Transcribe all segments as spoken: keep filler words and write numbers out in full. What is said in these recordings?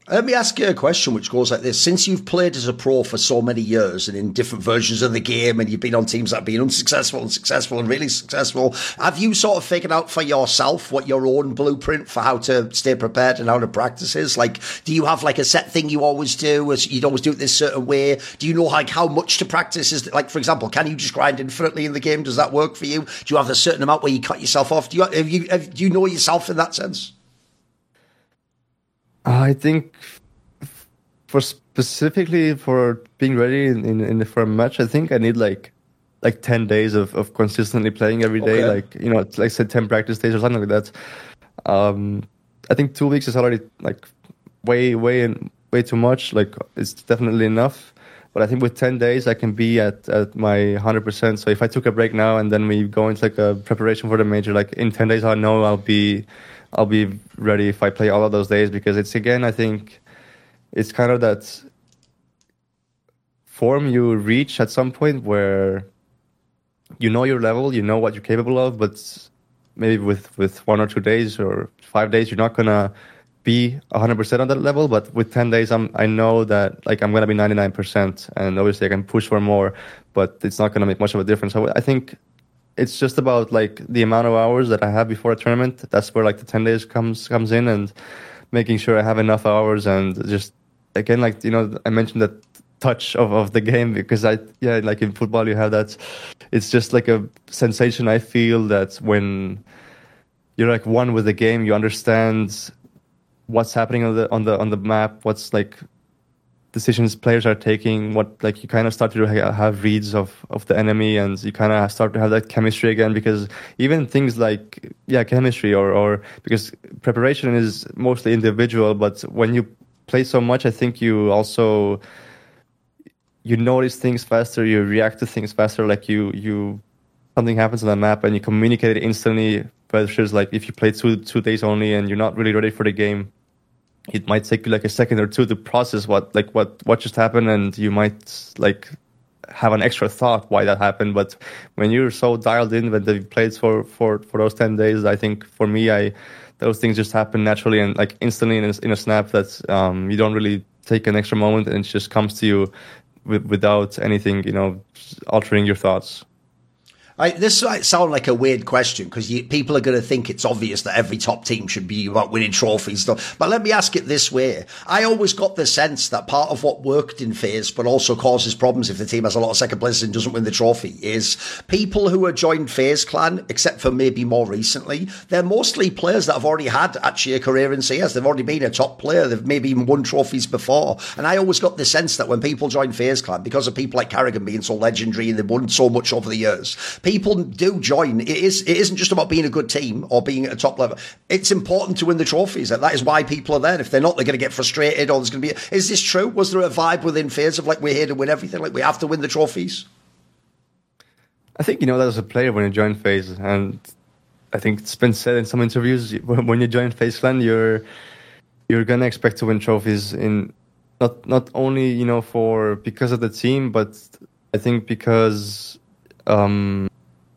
Let me ask you a question which goes like this. Since you've played as a pro for so many years and in different versions of the game, and you've been on teams that have been unsuccessful and successful and really successful, have you sort of figured out for yourself what your own blueprint for how to stay prepared and how to practice is? Like, do you have like a set thing you always do? As you'd always do it this certain way? Do you know like how much to practice is? Like, for example, can you just grind infinitely in the game? Does that work for you? Do you have a certain amount where you cut yourself off? Do you have you have, do you know yourself in that sense? I think for specifically for being ready in, in, in the, for a match, I think I need like like ten days of, of consistently playing every day. Okay. Like, you know, like I said, ten practice days or something like that. Um, I think two weeks is already like way, way, way too much. Like, it's definitely enough. But I think with ten days, I can be at, at my one hundred percent. So if I took a break now and then we go into like a preparation for the major, like in ten days, I know I'll be... I'll be ready if I play all of those days, because it's, again, I think it's kind of that form you reach at some point where you know your level, you know what you're capable of, but maybe with, with one or two days or five days, you're not going to be one hundred percent on that level. But with ten days, I'm, I know that like I'm going to be ninety-nine percent, and obviously I can push for more, but it's not going to make much of a difference. So I think it's just about like the amount of hours that I have before a tournament. That's where like the ten days comes comes in, and making sure I have enough hours. And just again, like, you know, I mentioned that touch of, of the game, because I yeah like in football you have that. It's just like a sensation I feel that when you're like one with the game, you understand what's happening on the on the on the map, what's like decisions players are taking, what like you kind of start to have reads of, of the enemy, and you kind of start to have that chemistry again, because even things like yeah chemistry or, or because preparation is mostly individual, but when you play so much, I think you also you notice things faster, you react to things faster, like you you something happens on the map and you communicate it instantly, versus like if you play two two days only and you're not really ready for the game, it might take you like a second or two to process what like what what just happened, and you might like have an extra thought why that happened. But when you're so dialed in when you played for for for those ten days, I think for me, I those things just happen naturally and like instantly in a, in a snap, that um you don't really take an extra moment, and it just comes to you with, without anything, you know, altering your thoughts. I, this might sound like a weird question, because people are going to think it's obvious that every top team should be about winning trophies. But let me ask it this way. I always got the sense that part of what worked in FaZe, but also causes problems if the team has a lot of second places and doesn't win the trophy, is people who are joined FaZe Clan, except for maybe more recently, they're mostly players that have already had actually a career in C S. They've already been a top player. They've maybe even won trophies before. And I always got the sense that when people join FaZe Clan, because of people like Karrigan being so legendary and they've won so much over the years, people do join. It is. It isn't just about being a good team or being at a top level. It's important to win the trophies. That is why people are there. If they're not, they're going to get frustrated, or there's going to be. Is this true? Was there a vibe within FaZe of like, we're here to win everything, like we have to win the trophies? I think, you know, that as a player when you join FaZe, and I think it's been said in some interviews, when you join FaZe Clan, you're you're going to expect to win trophies, in not not only, you know, for because of the team, but I think because. Um,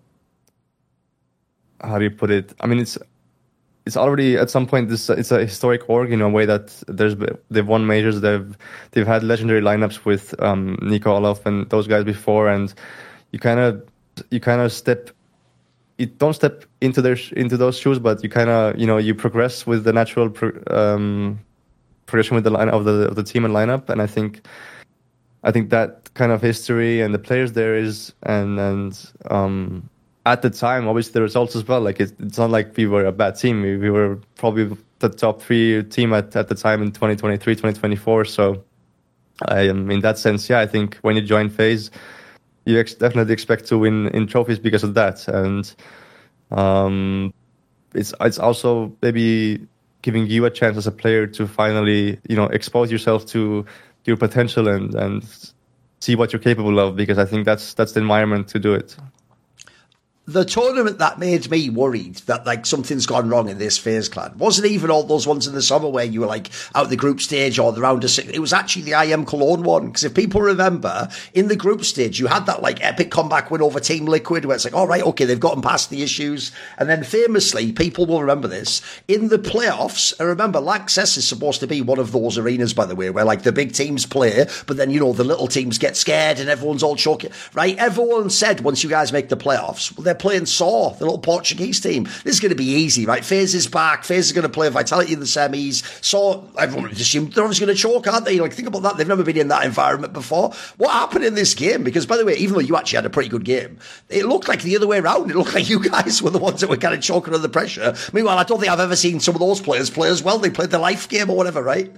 How do you put it? I mean, it's it's already at some point this it's a historic org in a way that there's they've won majors, they've they've had legendary lineups with um, Nico Olof and those guys before, and you kind of you kind of step you don't step into their into those shoes, but you kind of you know you progress with the natural pro, um, progression with the line of the of the team and lineup, and I think I think that kind of history and the players there is and and. Um, At the time, obviously, the results as well. Like, it, it's not like we were a bad team. We, we were probably the top three team at, at the time in twenty twenty-three, twenty twenty-four. So, I um, in that sense, yeah, I think when you join FaZe, you ex- definitely expect to win in trophies because of that. And um, it's it's also maybe giving you a chance as a player to finally, you know, expose yourself to your potential and, and see what you're capable of, because I think that's that's the environment to do it. the tournament that made me worried that like something's gone wrong in this FaZe clan wasn't even all those ones in the summer where you were like out the group stage or the round of six. It was actually the I M Cologne one, because if people remember, in the group stage you had that like epic comeback win over Team Liquid where it's like, all right, okay, they've gotten past the issues, and then famously, people will remember this, in the playoffs. And remember, Lanxess is supposed to be one of those arenas, by the way, where like the big teams play, but then you know the little teams get scared and everyone's all choking, right? Everyone said once you guys make the playoffs, well, they're playing S O A, the little Portuguese team. This is going to be easy, right? FaZe is back. FaZe is going to play Vitality in the semis. S O A, everyone would assume they're obviously going to choke, aren't they? Like, think about that. They've never been in that environment before. What happened in this game? Because, by the way, even though you actually had a pretty good game, it looked like the other way around. It looked like you guys were the ones that were kind of choking under the pressure. Meanwhile, I don't think I've ever seen some of those players play as well. They played the life game or whatever, right?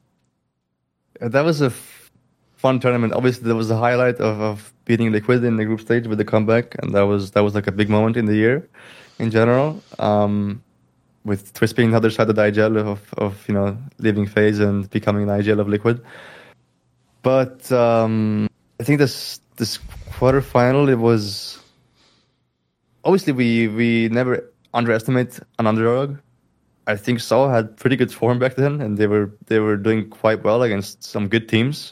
That was a f- fun tournament. Obviously, there was a highlight of, of beating Liquid in the group stage with the comeback, and that was that was like a big moment in the year, in general. Um, with Twist being the other side of the I G L of, of you know leaving FaZe and becoming an I G L of Liquid. But um, I think this this quarterfinal, it was obviously we we never underestimate an underdog. I think S O A had pretty good form back then, and they were they were doing quite well against some good teams.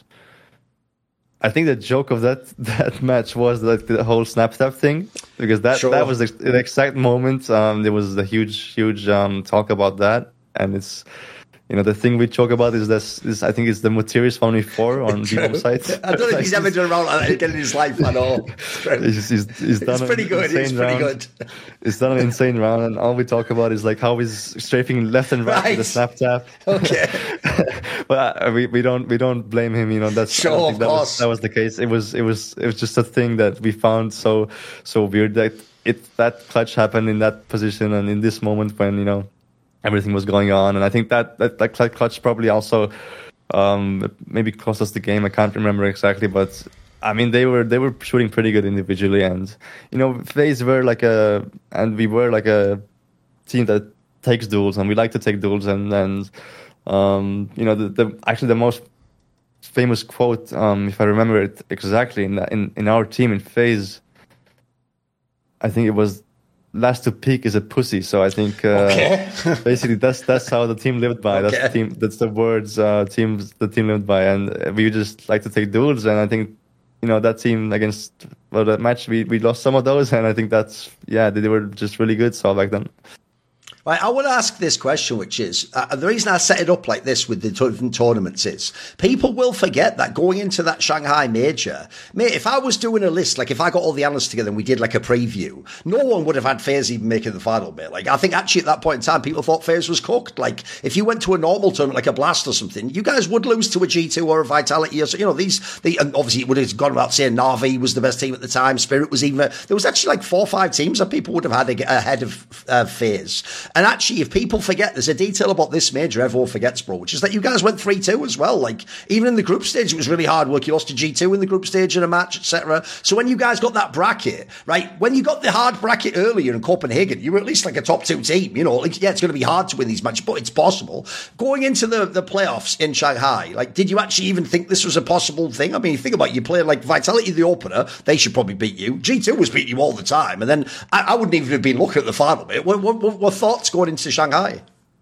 I think the joke of that that match was like the whole snap tap thing, because that, sure. that was the, the exact moment. Um, there was a huge huge um, talk about that, and it's you know the thing we talk about is this is I think it's the Materius Family Four on the website. I don't know if he's ever done around like that again in his life at all. It's, it's, it's, done it's pretty good. It's pretty round. good. It's done an insane round, and all we talk about is like how he's strafing left and right, right. with the snap tap. Okay, but uh, we we don't we don't blame him. You know that's sure, of that course. Was, that was the case. It was it was it was just a thing that we found so so weird that it that clutch happened in that position and in this moment when you know everything was going on. And I think that that, that clutch probably also um, maybe cost us the game. I can't remember exactly, but I mean they were they were shooting pretty good individually, and you know FaZe were like a and we were like a team that takes duels, and we like to take duels, and and um, you know the, the actually the most famous quote, um, if I remember it exactly, in in in our team in FaZe, I think it was, last to peak is a pussy. So I think uh, okay. basically that's that's how the team lived by. Okay. That's the team. That's the words uh, teams the team lived by, and we just like to take duels. And I think you know that team against well that match we, we lost some of those, and I think that's yeah they, they were just really good. So back then. Right, I want to ask this question, which is, uh, the reason I set it up like this with the different tournaments is, people will forget that going into that Shanghai major, mate, if I was doing a list, like if I got all the analysts together and we did like a preview, no one would have had FaZe even making the final, mate. Like, I think actually at that point in time, people thought FaZe was cooked. Like, if you went to a normal tournament, like a Blast or something, you guys would lose to a G two or a Vitality or so, you know, these, the, and obviously it would have gone without saying Na'Vi was the best team at the time, Spirit was even, there was actually like four or five teams that people would have had ahead of uh, FaZe. And actually, if people forget, there's a detail about this major everyone forgets, bro, which is that you guys went three two as well. Like, even in the group stage, it was really hard work. You lost to G two in the group stage in a match, et cetera. So when you guys got that bracket, right, when you got the hard bracket earlier in Copenhagen, you were at least like a top two team. You know, like, yeah, it's going to be hard to win these matches, but it's possible. Going into the, the playoffs in Shanghai, like, did you actually even think this was a possible thing? I mean, think about it, you play like Vitality, the opener, they should probably beat you. G two was beating you all the time. And then I, I wouldn't even have been looking at the final bit. What, what, what, what thoughts going into Shanghai?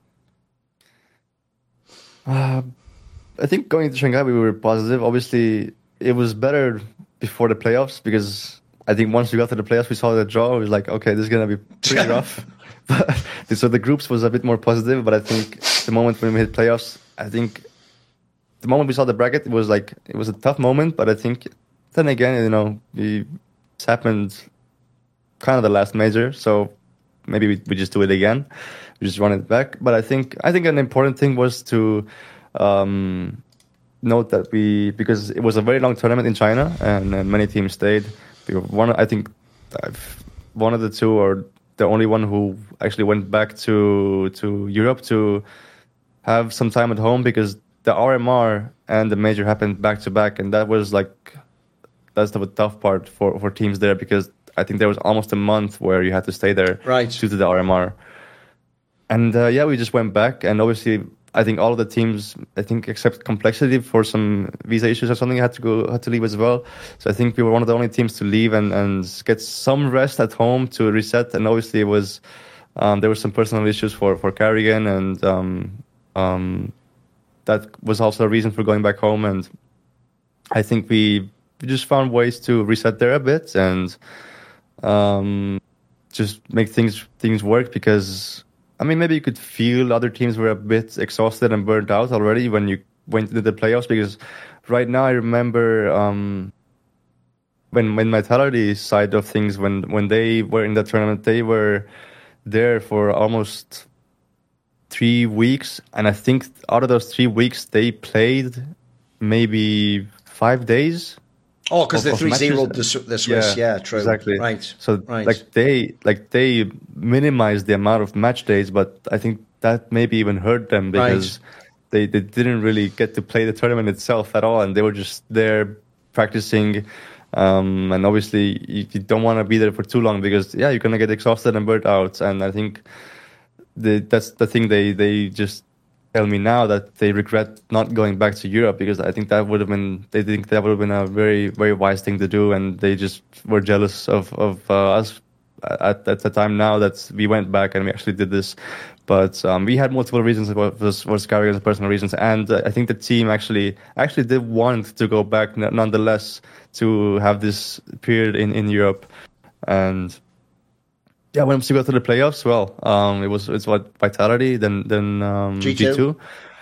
Uh, I think going to Shanghai, we were positive. Obviously, it was better before the playoffs because I think once we got to the playoffs, we saw the draw. It was like, okay, this is going to be pretty rough. But, so the groups was a bit more positive. But I think the moment when we hit playoffs, I think the moment we saw the bracket, it was like, it was a tough moment. But I think then again, you know, we, it's happened kind of the last major. So maybe we, we just do it again. We just run it back. But I think I think an important thing was to um, note that we, because it was a very long tournament in China and, and many teams stayed. We were one, I think I've, one of the two or the only one who actually went back to to Europe to have some time at home, because the R M R and the major happened back to back, and that was like that's the tough part for, for teams there, because I think there was almost a month where you had to stay there right. due to the R M R. And uh, yeah, we just went back, and obviously I think all of the teams, I think except Complexity for some visa issues or something, had to go had to leave as well. So I think we were one of the only teams to leave and, and get some rest at home to reset. And obviously it was um, there were some personal issues for for Carrigan, and um, um, that was also a reason for going back home. And I think we, we just found ways to reset there a bit and um, just make things things work, because I mean, maybe you could feel other teams were a bit exhausted and burnt out already when you went into the playoffs, because right now I remember um, when when Vitality side of things, when, when they were in the tournament, they were there for almost three weeks. And I think out of those three weeks, they played maybe five days. Oh, because the three zero the, the Swiss, yeah, yeah, true, exactly. Right. So right. like they like they minimized the amount of match days, but I think that maybe even hurt them, because right. they, they didn't really get to play the tournament itself at all, and they were just there practicing. Um, and obviously, you, you don't want to be there for too long, because yeah, you're gonna get exhausted and burnt out. And I think the, that's the thing they they just tell me now, that they regret not going back to Europe, because I think that would have been, they think that would have been a very, very wise thing to do, and they just were jealous of, of uh, us at, at the time now that we went back and we actually did this. But um, we had multiple reasons about this, was Carrigan's personal reasons, and uh, I think the team actually actually did want to go back n- nonetheless to have this period in, in Europe. And yeah, once you go to the playoffs, well, um, it was it's what Vitality, then then um, G two. G two.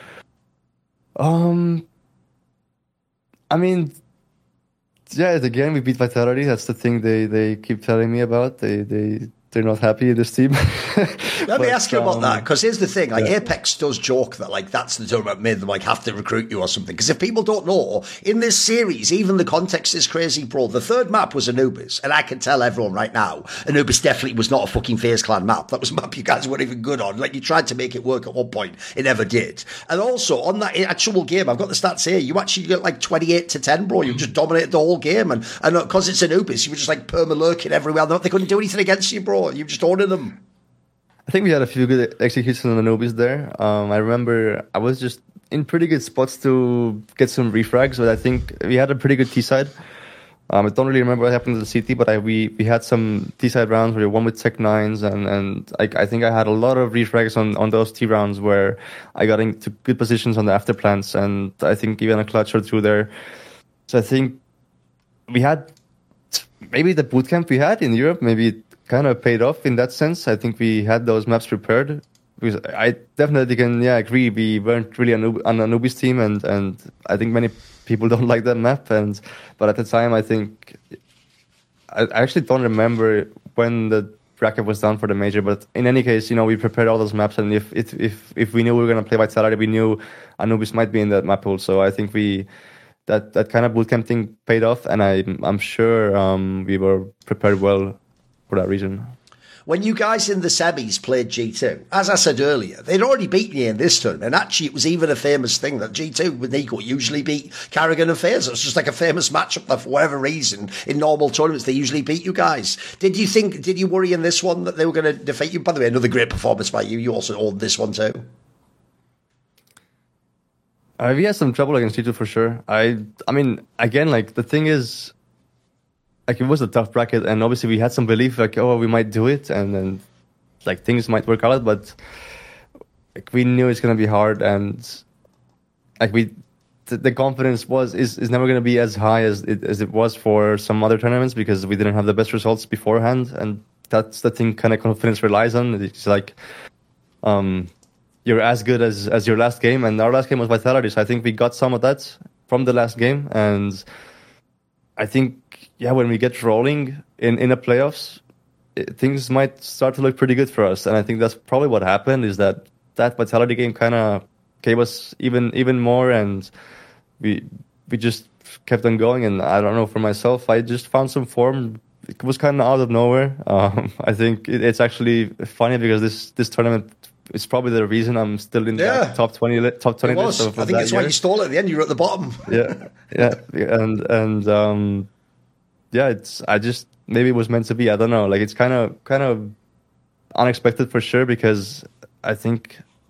Um, I mean, yeah, again we beat Vitality. That's the thing they, they keep telling me about. They they they're not happy in this team. Let but, me ask you about um, that, because here's the thing: like yeah. Apex does joke that like that's the tournament made them like have to recruit you or something. Because if people don't know, in this series, even the context is crazy, bro. The third map was Anubis, and I can tell everyone right now, Anubis definitely was not a fucking FaZe Clan map. That was a map you guys weren't even good on. Like you tried to make it work at one point, it never did. And also on that actual game, I've got the stats here. You actually got like twenty-eight to ten, bro. You just dominated the whole game, and and because it's Anubis, you were just like perma lurking everywhere. They couldn't do anything against you, bro. You just ordered them. I think we had a few good executions on the Anubis there. Um, I remember I was just in pretty good spots to get some refrags, but I think we had a pretty good T-side. Um, I don't really remember what happened to the C T, but I, we, we had some T-side rounds where we won with Tech nines, and, and I, I think I had a lot of refrags on, on those T rounds where I got into good positions on the afterplants, and I think even a clutch or two there. So I think we had maybe the bootcamp we had in Europe, maybe it kind of paid off in that sense. I think we had those maps prepared. Because I definitely can, yeah, agree. We weren't really an Anubis team, and, and I think many people don't like that map. And but at the time, I think I actually don't remember when the bracket was done for the major. But in any case, you know, we prepared all those maps, and if if if, if we knew we were going to play Vitality, we knew Anubis might be in that map pool. So I think we that that kind of bootcamp thing paid off, and I I'm sure um, we were prepared well for that reason. When you guys in the semis played G two, as I said earlier, they'd already beaten you in this tournament. And actually, it was even a famous thing that G two with Nico usually beat Carrigan and FaZe. It was just like a famous matchup that for whatever reason, in normal tournaments, they usually beat you guys. Did you think, did you worry in this one that they were going to defeat you? By the way, another great performance by you. You also owned this one too. Uh, we had some trouble against G two for sure. I, I mean, again, like the thing is, like it was a tough bracket, and obviously we had some belief, like, oh, we might do it, and then like things might work out. But like we knew it's gonna be hard, and like we, th- the confidence was is, is never gonna be as high as it as it was for some other tournaments, because we didn't have the best results beforehand, and that's the thing. Kind of confidence relies on. It's like, um, you're as good as as your last game, and our last game was Vitality, so I think we got some of that from the last game, and I think. Yeah, when we get rolling in, in the playoffs, it, things might start to look pretty good for us. And I think that's probably what happened, is that that Vitality game kind of gave us even even more, and we we just kept on going. And I don't know, for myself, I just found some form. It was kind of out of nowhere. Um, I think it, it's actually funny, because this, this tournament is probably the reason I'm still in yeah. the top twenty li- top twenty it was. list. Of, I think of it's year. why you stole it at the end. You were at the bottom. yeah, yeah, and and um. Yeah, it's. I just maybe it was meant to be. I don't know. Like it's kind of kind of unexpected for sure, because I think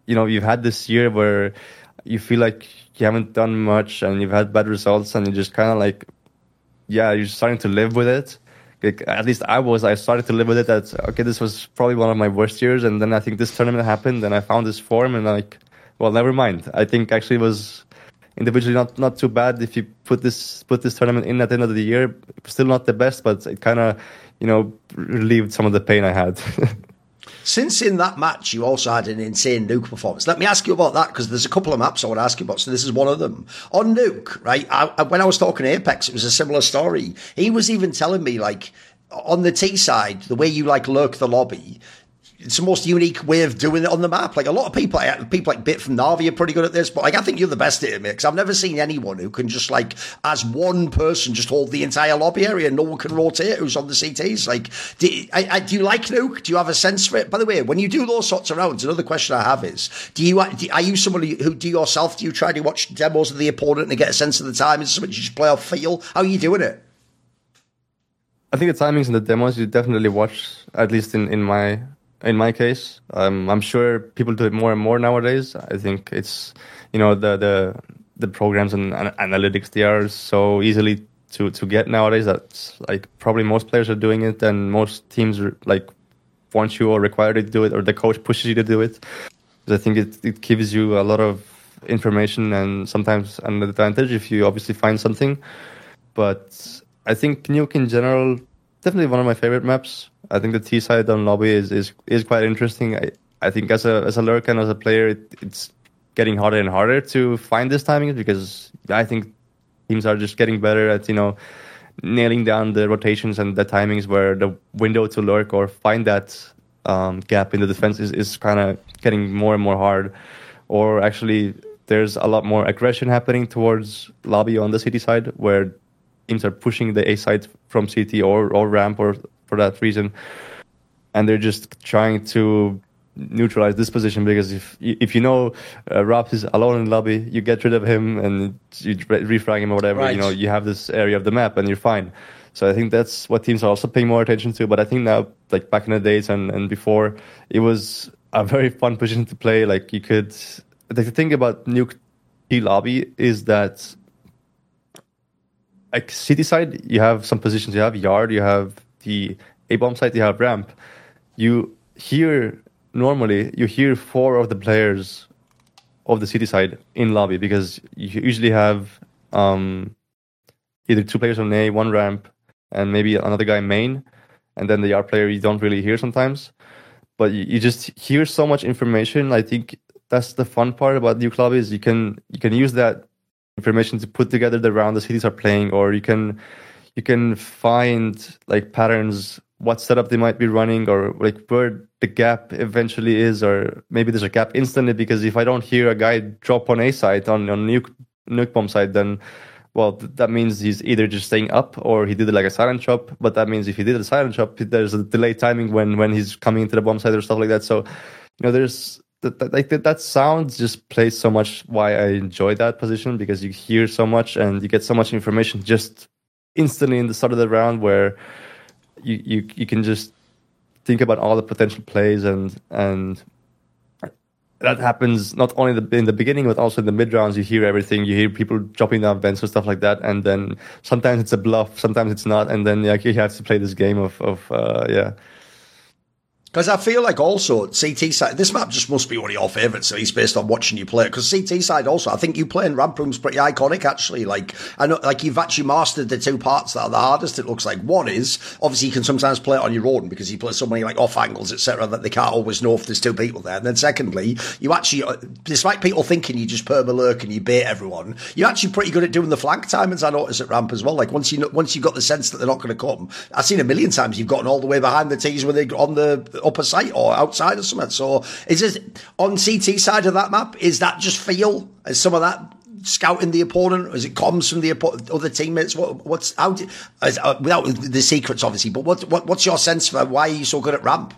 you know, you've had this year where you feel like you haven't done much and you've had bad results and you just kind of like, yeah, you're starting to live with it. Like, at least I was, I started to live with it that, okay, this was probably one of my worst years. And then I think this tournament happened and I found this form and like, well, never mind. I think actually it was individually not, not too bad if you put this, put this tournament in at the end of the year. Still not the best, but it kind of, you know, relieved some of the pain I had. Since in that match you also had an insane Nuke performance, let me ask you about that, because there's a couple of maps I want to ask you about. So this is one of them. On Nuke, right, I, I, when I was talking to Apex, it was a similar story. He was even telling me, like, on the T side, the way you, like, lurk the lobby, it's the most unique way of doing it on the map. Like, a lot of people, people like Bit from Na'Vi are pretty good at this, but like, I think you're the best at it, mate, because I've never seen anyone who can just, like, as one person, just hold the entire lobby area and no one can rotate who's on the C Ts. Like, do you, I, I, do you like Nuke? Do you have a sense for it? By the way, when you do those sorts of rounds, another question I have is, do you, do, are you somebody who, do yourself, do you try to watch demos of the opponent and get a sense of the time? Is it something you just play off feel? How are you doing it? I think the timings and the demos, you definitely watch, at least in, in my... In my case, um, I'm sure people do it more and more nowadays. I think it's, you know, the the, the programs and, and analytics, they are so easily to, to get nowadays that like probably most players are doing it and most teams are, like want you or require you to do it, or the coach pushes you to do it. Because I think it, it gives you a lot of information and sometimes an advantage if you obviously find something. But I think Nuke in general, definitely one of my favorite maps. I think the T side on lobby is is, is quite interesting. I, I think as a as a lurker and as a player, it, it's getting harder and harder to find this timing, because I think teams are just getting better at, you know, nailing down the rotations and the timings where the window to lurk or find that um, gap in the defense is, is kind of getting more and more hard. Or actually, there's a lot more aggression happening towards lobby on the C T side, where teams are pushing the A side from C T or, or ramp or for that reason, and they're just trying to neutralize this position, because if if you know uh, Rap is alone in lobby, you get rid of him and you refrag him or whatever, right. You know, you have this area of the map and you're fine. So I think that's what teams are also paying more attention to. But I think now, like back in the days and, and before, it was a very fun position to play. Like you could, the thing about Nuke T lobby is that like city side, you have some positions, you have yard, you have the A-bomb side, you have ramp. You hear, normally, you hear four of the players of the city side in lobby, because you usually have um, either two players on A, one ramp, and maybe another guy main, and then the yard player you don't really hear sometimes. But you, you just hear so much information. I think that's the fun part about Nuke lobby, is you can you can use that information to put together the round the cities are playing, or you can you can find like patterns, what setup they might be running, or like where the gap eventually is, or maybe there's a gap instantly, because if I don't hear a guy drop on A side, on, on nuke nuke bomb side, then well, th- that means he's either just staying up or he did it like a silent chop. But that means if he did a silent chop, there's a delayed timing when when he's coming into the bomb side or stuff like that. So, you know, there's that that, like, that, that sound just plays so much why I enjoy that position, because you hear so much and you get so much information just instantly in the start of the round, where you, you, you can just think about all the potential plays, and and that happens not only in the beginning but also in the mid rounds. You hear everything. You hear people dropping down vents or stuff like that, and then sometimes it's a bluff, sometimes it's not, and then like you have to play this game of of uh, yeah. Because I feel like also C T side, this map just must be one of your favourites, at least based on watching you play. Because C T side also, I think you playing Ramp Room's pretty iconic, actually. Like, I know, like you've actually mastered the two parts that are the hardest, it looks like. One is, obviously you can sometimes play it on your own, because you play so many like off angles, et cetera, that they can't always know if there's two people there. And then secondly, you actually, despite people thinking you just perma lurk and you bait everyone, you're actually pretty good at doing the flank timings, I notice at Ramp as well. Like once you know, once you've got the sense that they're not going to come, I've seen a million times you've gotten all the way behind the T's when they're on the upper site or outside or something. So is it on C T side of that map, is that just feel? Is some of that scouting the opponent, or is it comms from the other teammates? What, what's how do, is, uh, without the secrets obviously, but what, what what's your sense for why are you so good at Ramp?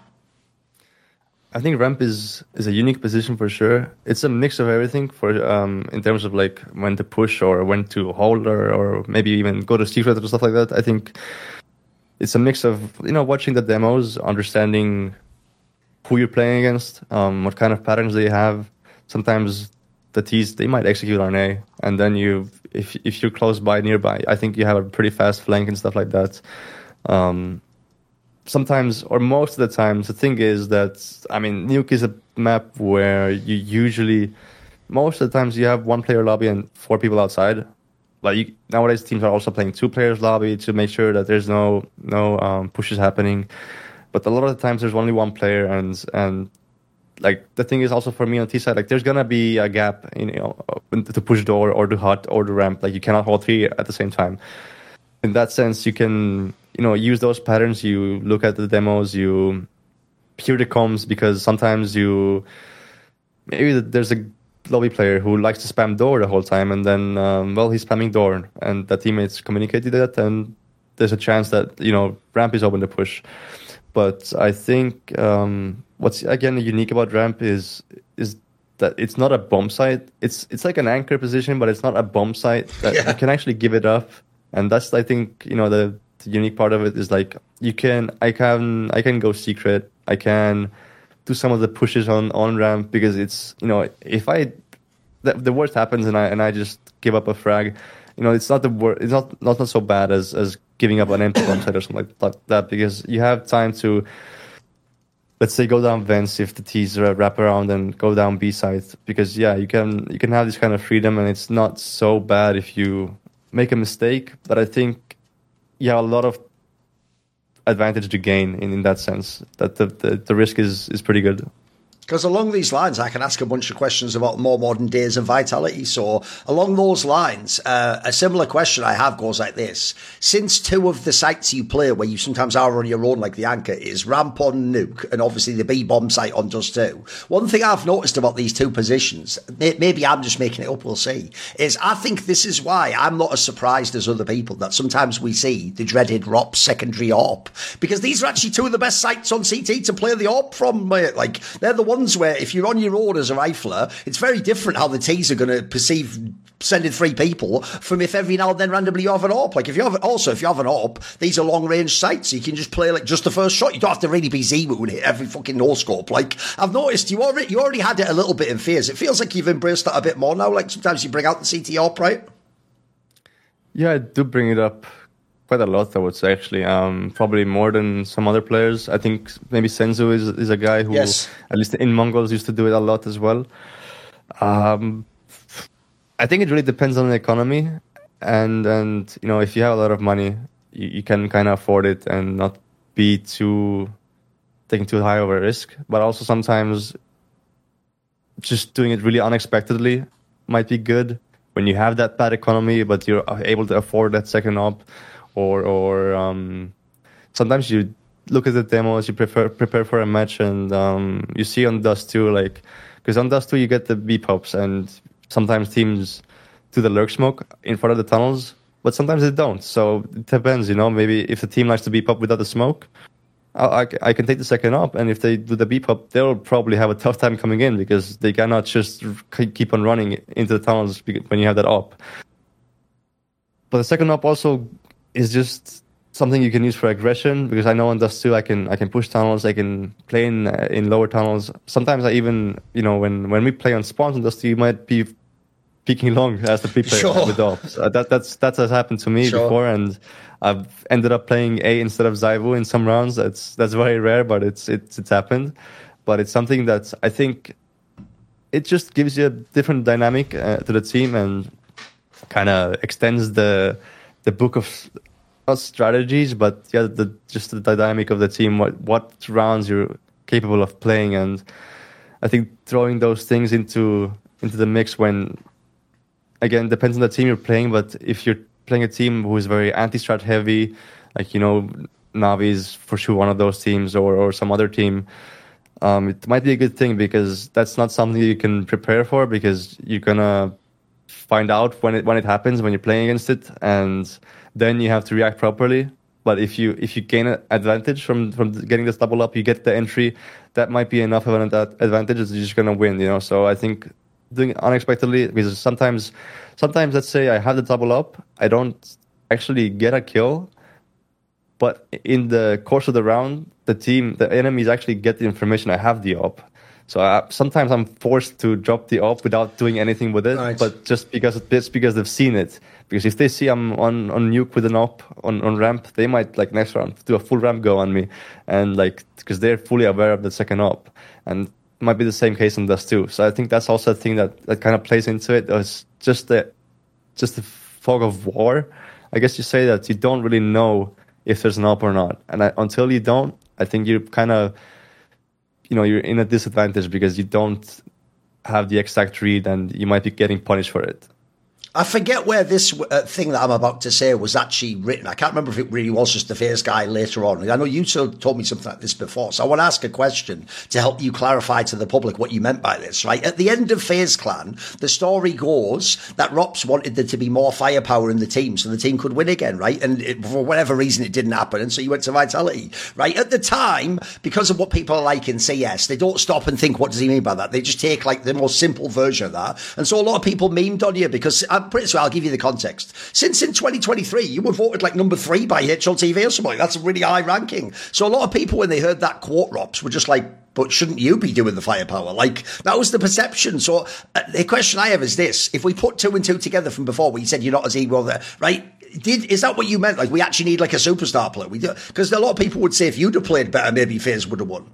I think Ramp is is a unique position for sure. It's a mix of everything for um in terms of like when to push or when to hold, or, or maybe even go to secret or stuff like that. I think it's a mix of, you know, watching the demos, understanding who you're playing against, um, what kind of patterns they have, sometimes the T's, they might execute on A, and then you, if if you're close by, nearby, I think you have a pretty fast flank and stuff like that. Um, sometimes, or most of the times, the thing is that, I mean, Nuke is a map where you usually, most of the times you have one player lobby and four people outside. Like you, nowadays, teams are also playing two players lobby to make sure that there's no no um, pushes happening. But a lot of the times there's only one player, and and like the thing is also for me on T side, like there's gonna be a gap in, you know, to push door or the hut or the ramp. Like you cannot hold three at the same time. In that sense, you can, you know, use those patterns. You look at the demos, you hear the comms, because sometimes you maybe there's a lobby player who likes to spam door the whole time, and then um, well, he's spamming door, and the teammates communicated that, and there's a chance that, you know, ramp is open to push. But I think um, what's again unique about ramp is is that it's not a bomb site. It's it's like an anchor position, but it's not a bomb site that yeah. you can actually give it up. And that's, I think, you know, the, the unique part of it is like you can I can I can go secret. I can do some of the pushes on, on ramp, because it's, you know, if I the, the worst happens and I and I just give up a frag, you know, it's not the wor- it's not, not not so bad as as giving up an empty bomb site or something like that, because you have time to, let's say, go down vents if the T's wrap around, and go down B side, because yeah, you can you can have this kind of freedom, and it's not so bad if you make a mistake. But I think you have a lot of advantage to gain in, in that sense, that the, the, the risk is, is pretty good. Because along these lines, I can ask a bunch of questions about more modern days and Vitality. So along those lines, uh, a similar question I have goes like this. Since two of the sites you play where you sometimes are on your own, like the Anchor, is Ramp on Nuke and obviously the B-Bomb site on Dust two, one thing I've noticed about these two positions, maybe I'm just making it up, we'll see, is I think this is why I'm not as surprised as other people that sometimes we see the dreaded R O P secondary A W P. Because these are actually two of the best sites on C T to play the A W P from. Like, they're the ones where if you're on your own as a rifler, it's very different how the T's are going to perceive sending three people from if every now and then randomly you have an A W P. Like if you have, also if you have an A W P, these are long range sites, so you can just play like just the first shot. You don't have to really be Z-Moo and hit every fucking no scope. Like I've noticed you already you already had it a little bit in Fears. It feels like you've embraced that a bit more now. Like sometimes you bring out the C T A W P, right? Yeah, I do bring it up quite a lot, I would say, actually. Um, probably more than some other players. I think maybe Senzu is is a guy who, yes. at least in Mongols, used to do it a lot as well. Um, I think it really depends on the economy. And, and you know, if you have a lot of money, you, you can kind of afford it and not be too, taking too high of a risk. But also sometimes just doing it really unexpectedly might be good when you have that bad economy, but you're able to afford that second op. Or, or um, sometimes you look at the demos, you prefer, prepare for a match, and um, you see on Dust two, like, because on Dust two you get the B-pops, and sometimes teams do the lurk smoke in front of the tunnels, but sometimes they don't. So it depends, you know. Maybe if the team likes to B-pop without the smoke, I, I, I can take the second op, and if they do the B-pop, they'll probably have a tough time coming in because they cannot just keep on running into the tunnels when you have that op. But the second op also is just something you can use for aggression, because I know on Dust two I can I can push tunnels, I can play in uh, in lower tunnels. Sometimes I even, you know, when, when we play on spawns on Dust two, you might be peeking long as the pre-player sure. with ops. Uh, that that's that has happened to me sure. before, and I've ended up playing A instead of ZywOo in some rounds. That's that's very rare, but it's it's it's happened. But it's something that I think it just gives you a different dynamic uh, to the team, and kind of extends the the book of not strategies, but yeah, the just the dynamic of the team, what what rounds you're capable of playing. And I think throwing those things into into the mix, when, again, depends on the team you're playing, but if you're playing a team who is very anti-strat heavy, like, you know, Navi is for sure one of those teams, or, or some other team, um, it might be a good thing, because that's not something you can prepare for, because you're gonna find out when it when it happens, when you're playing against it, and then you have to react properly. But if you if you gain an advantage from from getting this double up, you get the entry, that might be enough of an advantage that you're just gonna win, you know. So I think doing it unexpectedly, because sometimes sometimes let's say I have the double up, I don't actually get a kill, but in the course of the round, the team, the enemies actually get the information I have the op. So uh, sometimes I'm forced to drop the op without doing anything with it, Right. but just because just because they've seen it. Because if they see I'm on, on nuke with an op on, on ramp, they might like next round do a full ramp go on me, and like because they're fully aware of the second op, and it might be the same case in Dust two. So I think that's also a thing that, that kind of plays into it. It's just the just the fog of war, I guess you say, that you don't really know if there's an op or not, and I, until you don't, I think you're kind of you know you're in a disadvantage because you don't have the exact read, and you might be getting punished for it. I forget where this uh, thing that I'm about to say was actually written. I can't remember if it really was just the FaZe guy later on. I know you two told me something like this before, so I want to ask a question to help you clarify to the public what you meant by this, right? At the end of FaZe Clan, the story goes that Rops wanted there to be more firepower in the team so the team could win again, right? And it, for whatever reason, it didn't happen, and so you went to Vitality, right? At the time, because of what people are like in C S, they don't stop and think, what does he mean by that? They just take like the most simple version of that. And so a lot of people memed on you because I'm pretty sure, I'll give you the context. Since in twenty twenty-three, you were voted like number three by H L T V or something. That's a really high ranking. So a lot of people, when they heard that quote, Rops, were just like, but shouldn't you be doing the firepower? Like, that was the perception. So uh, the question I have is this. If we put two and two together from before, where you said you're not as ego there, right? Did Is that what you meant? Like, we actually need like a superstar player? Because a lot of people would say if you'd have played better, maybe FaZe would have won.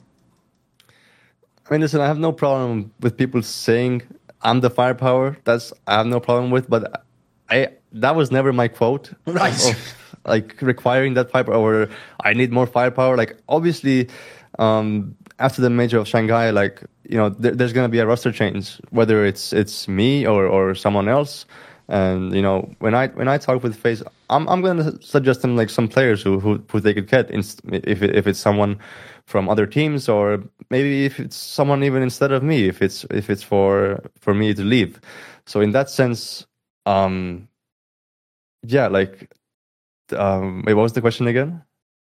I mean, listen, I have no problem with people saying I'm the firepower. That's I have no problem with, but I that was never my quote. Right. Of, like requiring that firepower, or I need more firepower. Like obviously, um, after the major of Shanghai, like you know, there, there's gonna be a roster change, whether it's it's me or, or someone else. And you know, when I when I talk with FaZe, I'm I'm gonna suggest them like some players who who, who they could get if it, if it's someone from other teams, or maybe if it's someone even instead of me, if it's if it's for for me to leave. So in that sense, um, yeah, like, um, wait, what was the question again?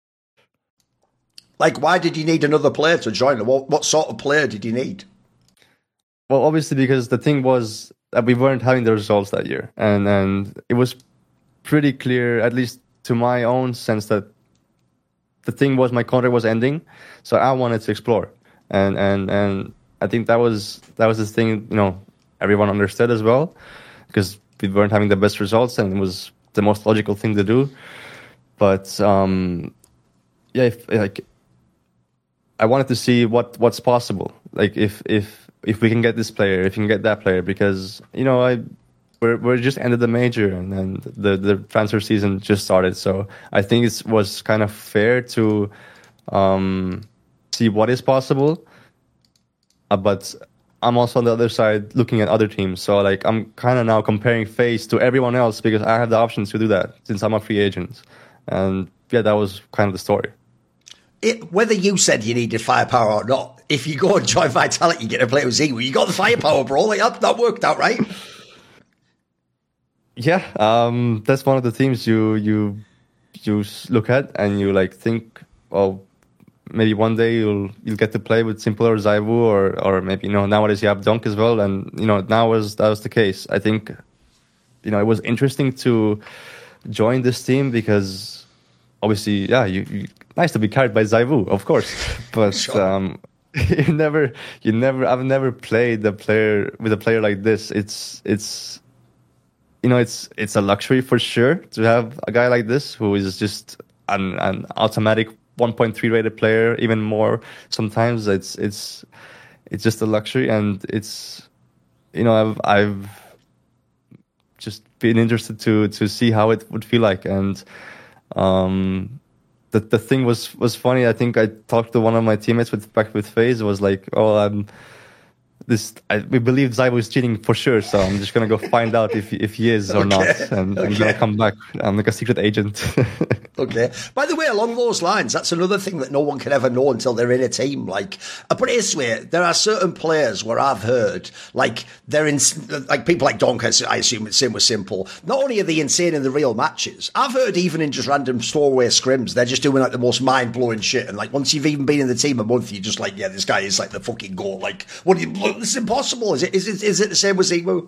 Like, why did you need another player to join? What what sort of player did you need? Well, obviously because the thing was that we weren't having the results that year, and and it was pretty clear, at least to my own sense, that the thing was my contract was ending, so I wanted to explore, and and and I think that was that was the thing, you know, everyone understood as well, because we weren't having the best results, and it was the most logical thing to do. But um, yeah, if, like I wanted to see what what's possible, like if if if we can get this player, if we can get that player, because you know I. We're we're just ended the major, and then the, the transfer season just started. So I think it was kind of fair to um, see what is possible. Uh, but I'm also on the other side looking at other teams. So like I'm kind of now comparing FaZe to everyone else because I have the options to do that since I'm a free agent. And yeah, that was kind of the story. It, whether you said you needed firepower or not, if you go and join Vitality, you get to play with Zigu, you got the firepower, bro. Like that, that worked out, right? Yeah, um, that's one of the teams you you you look at and you like think, well, maybe one day you'll you'll get to play with Simple or ZywOo, or or maybe you know nowadays you have Dunk as well, and you know now was that was the case. I think you know it was interesting to join this team because obviously, yeah, you, you nice to be carried by ZywOo, of course, but Sure. um, you never you never I've never played a player with a player like this. It's it's. You know, it's it's a luxury for sure to have a guy like this who is just an, an automatic one point three rated player, even more. Sometimes it's it's it's just a luxury, and it's you know I've I've just been interested to to see how it would feel like, and um, the the thing was was funny. I think I talked to one of my teammates with back with FaZe. Was like, oh, I'm. This I, we believe ZywOo is cheating for sure, so I'm just gonna go find out if if he is or Okay. not, and Okay. I'm gonna come back. I'm like a secret agent. Okay. By the way, along those lines, that's another thing that no one can ever know until they're in a team. Like, I put it this way: there are certain players where I've heard, like, they're in, like people like Donk. I assume it's same with Simple. Not only are they insane in the real matches, I've heard even in just random throwaway scrims, they're just doing like the most mind blowing shit. And like, once you've even been in the team a month, you're just like, yeah, this guy is like the fucking goal. Like, what do you? Look, this is impossible. Is it? Is it? Is it the same with ZywOo?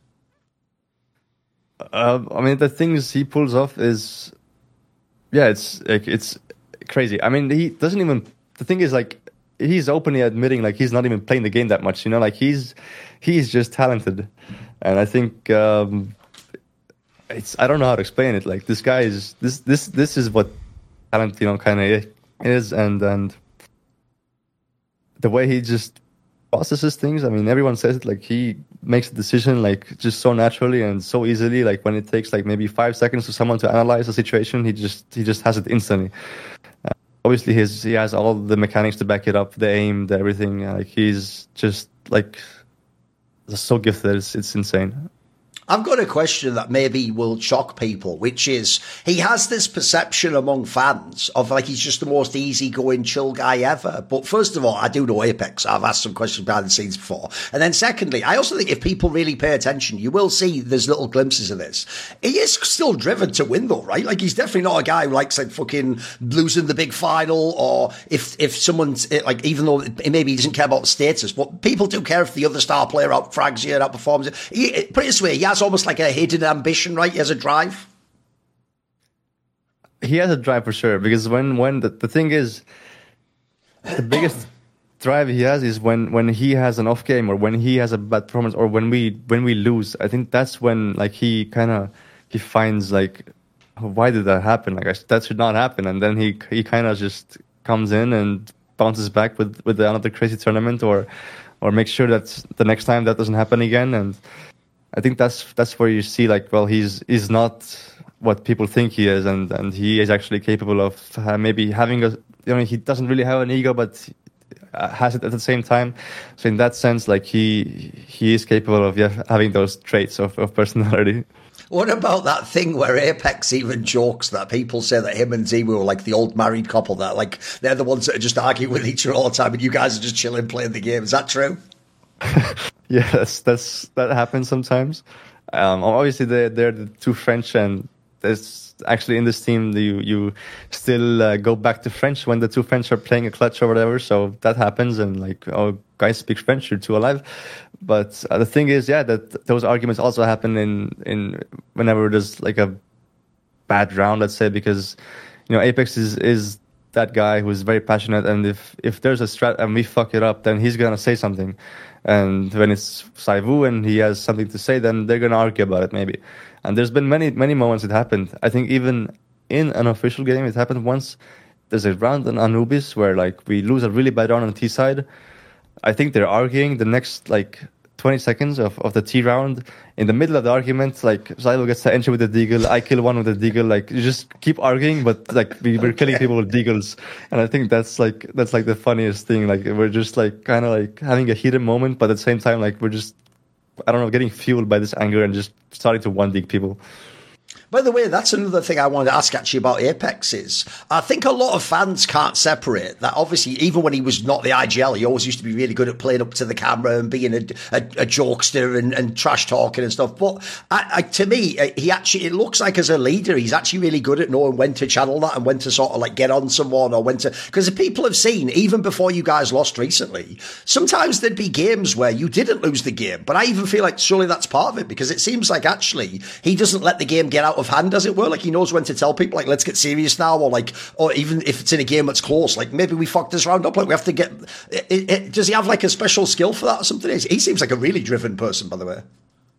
uh, I mean, the things he pulls off is, yeah, it's like it's crazy. I mean, he doesn't even. The thing is, like, he's openly admitting like he's not even playing the game that much. You know, like he's he's just talented, and I think um, it's I don't know how to explain it. Like this guy is this this this is what talent, you know, kind of is, and and the way he just processes things. I mean, everyone says it, like he makes a decision like just so naturally and so easily. Like when it takes like maybe five seconds for someone to analyze a situation, he just he just has it instantly. Uh, obviously, his he has all the mechanics to back it up, the aim, the everything. Like he's just like so gifted. It's, it's insane. I've got a question that maybe will shock people, which is he has this perception among fans of like he's just the most easygoing, chill guy ever. But first of all, I do know Apex. I've asked some questions behind the scenes before. And then secondly, I also think if people really pay attention, you will see there's little glimpses of this. He is still driven to win though, right? Like he's definitely not a guy who likes like fucking losing the big final, or if, if someone's like, even though maybe he doesn't care about status, but people do care if the other star player outfrags you and outperforms you. He, put it this way, he has almost like a hidden ambition, right? He has a drive. He has a drive for sure, because when when the, the thing is, the biggest drive he has is when when he has an off game, or when he has a bad performance, or when we when we lose. I think that's when like he kind of he finds like, why did that happen? Like I, that should not happen, and then he he kind of just comes in and bounces back with with another crazy tournament, or or makes sure that the next time that doesn't happen again. And I think that's that's where you see like, well, he's he's not what people think he is, and, and he is actually capable of uh, maybe having a, you know, he doesn't really have an ego, but has it at the same time. So in that sense, like he he is capable of yeah, having those traits of, of personality. What about that thing where Apex even jokes that people say that him and Zemu are like the old married couple, that like they're the ones that are just arguing with each other all the time, and you guys are just chilling playing the game? Is that true? Yeah, that's, that's that happens sometimes. Um, obviously, they're, they're the two French, and there's actually in this team you you still uh, go back to French when the two French are playing a clutch or whatever. So that happens, and like, oh, guys speak French, you're too alive. But uh, the thing is, yeah, that those arguments also happen in in whenever there's like a bad round, let's say, because you know Apex is is that guy who's very passionate, and if if there's a strat and we fuck it up, then he's gonna say something. And when it's Saivu and he has something to say, then they're going to argue about it maybe. And there's been many, many moments it happened. I think even in an official game, it happened once. There's a round on Anubis where like we lose a really bad round on T side. I think they're arguing the next like twenty seconds of, of the T round. In the middle of the argument, like Saivu gets the entry with the deagle, I kill one with the deagle. Like you just keep arguing, but like we, we're killing people with deagles. And I think that's like that's like the funniest thing. Like we're just like kind of like having a heated moment, but at the same time, like we're just, I don't know, getting fueled by this anger and just starting to one dig people. By the way, that's another thing I wanted to ask actually about Apex is, I think a lot of fans can't separate that. Obviously, even when he was not the I G L, he always used to be really good at playing up to the camera and being a, a, a jokester and, and trash talking and stuff. But I, I, to me, he actually, it looks like as a leader, he's actually really good at knowing when to channel that and when to sort of like get on someone, or when to, because people have seen, even before you guys lost recently, sometimes there'd be games where you didn't lose the game. But I even feel like surely that's part of it, because it seems like actually he doesn't let the game get out of hand, as it were. Like he knows when to tell people, like, let's get serious now, or like, or even if it's in a game that's close, like maybe we fucked this round up, like we have to get it, it, does he have like a special skill for that or something? He seems like a really driven person, by the way.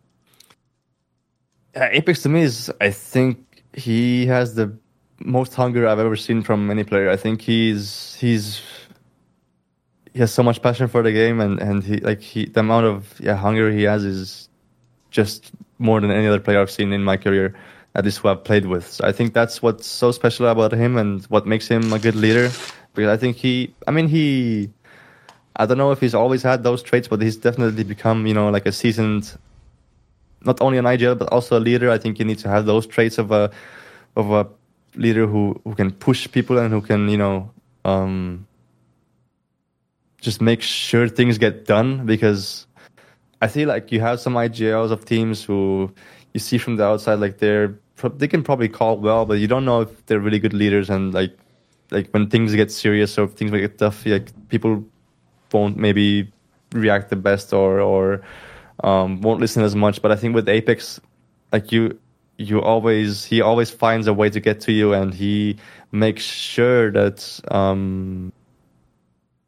uh, Apex to me is, I think he has the most hunger I've ever seen from any player. I think he's he's he has so much passion for the game, and and he like he the amount of yeah hunger he has is just more than any other player I've seen in my career, at least who I've played with. So I think that's what's so special about him and what makes him a good leader. Because I think he, I mean, he, I don't know if he's always had those traits, but he's definitely become, you know, like a seasoned, not only an I G L, but also a leader. I think you need to have those traits of a, of a leader who, who can push people and who can, you know, um, just make sure things get done. Because I feel like you have some I G Ls of teams who you see from the outside, like they're they can probably call well, but you don't know if they're really good leaders. And like like when things get serious or if things get tough, like people won't maybe react the best, or or um, won't listen as much. But I think with Apex, like you you always he always finds a way to get to you, and he makes sure that um,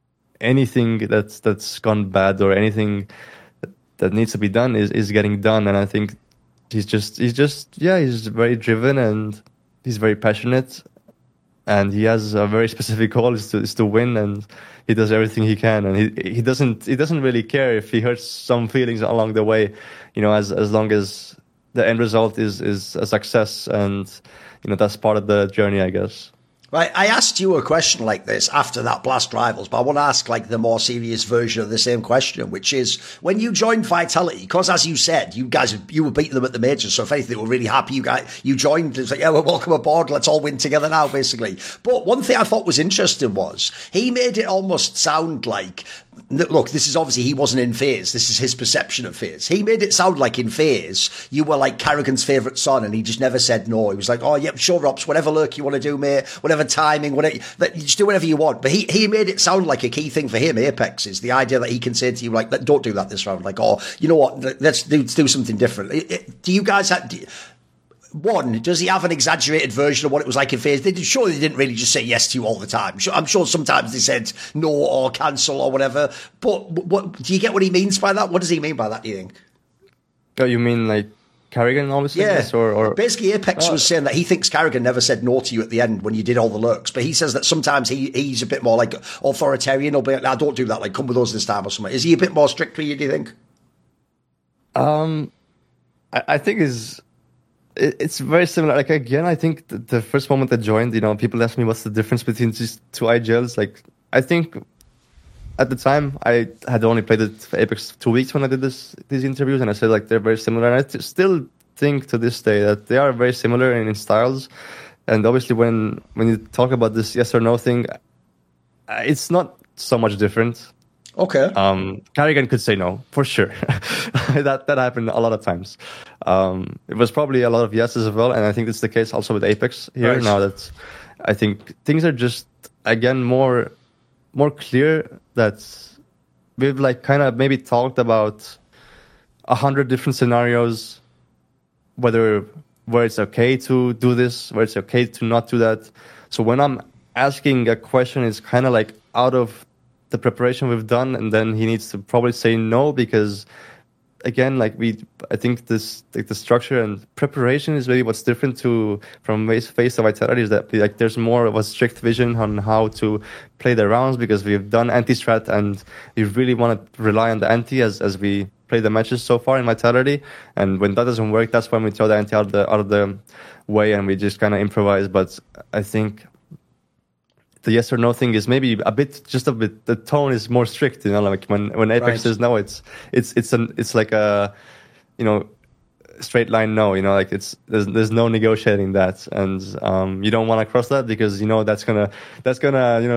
anything that's that's gone bad or anything that, that needs to be done is, is getting done. And I think he's just he's just yeah he's very driven and he's very passionate, and he has a very specific goal is to is to win, and he does everything he can, and he he doesn't he doesn't really care if he hurts some feelings along the way, you know, as as long as the end result is is a success, and you know that's part of the journey, I guess. Right, I asked you a question like this after that Blast Rivals, but I want to ask like the more serious version of the same question, which is when you joined Vitality, because as you said, you guys you were beating them at the majors, so if anything, they were really happy you guys you joined. It's like, yeah, well, welcome aboard, let's all win together now, basically. But one thing I thought was interesting was he made it almost sound like, look, this is obviously he wasn't in FaZe. This is his perception of FaZe. He made it sound like in FaZe you were like Carrigan's favourite son, and he just never said no. He was like, oh, yeah, sure, Rops, whatever lurk you want to do, mate, whatever timing, whatever, that, you just do whatever you want. But he, he made it sound like a key thing for him, Apex, is the idea that he can say to you, like, don't do that this round. Like, oh, you know what, let's do, let's do something different. It, it, do you guys have... Do, One, does he have an exaggerated version of what it was like in FaZe? They did, sure, they didn't really just say yes to you all the time. I'm sure sometimes they said no or cancel or whatever. But what, do you get what he means by that? What does he mean by that, do you think? Oh, you mean like Carrigan always said yeah. yes? Or, or... Basically, Apex oh. was saying that he thinks Carrigan never said no to you at the end when you did all the lurks. But he says that sometimes he he's a bit more like authoritarian. He'll be like, nah, don't do that. Like, come with us this time or something. Is he a bit more strict with you, do you think? Um, I, I think is... It's very similar. Like, again, I think the first moment I joined, you know, people ask me what's the difference between these two I G Ls. Like, I think at the time I had only played it for Apex two weeks when I did this these interviews, and I said like they're very similar. And I t- still think to this day that they are very similar in, in styles. And obviously, when when you talk about this yes or no thing, it's not so much different. Okay. Um, Carrigan could say no, for sure. that that happened a lot of times. Um, it was probably a lot of yeses as well, and I think it's the case also with Apex here. Right. Now that I think things are just, again, more more clear that we've like kind of maybe talked about a hundred different scenarios, whether where it's okay to do this, where it's okay to not do that. So when I'm asking a question, it's kind of like out of the preparation we've done, and then he needs to probably say no because, again, like we, I think this, like the structure and preparation is really what's different to from FaZe to Vitality is that like there's more of a strict vision on how to play the rounds because we've done anti-strat and we really want to rely on the anti as as we play the matches so far in Vitality. And when that doesn't work, that's when we throw the anti out of the out of the way and we just kind of improvise. But I think the yes or no thing is maybe a bit, just a bit. The tone is more strict, you know. Like when when Apex right. says no, it's it's it's an it's like a, you know, straight line no. You know, like it's there's there's no negotiating that, and um, you don't want to cross that because you know that's gonna that's gonna you know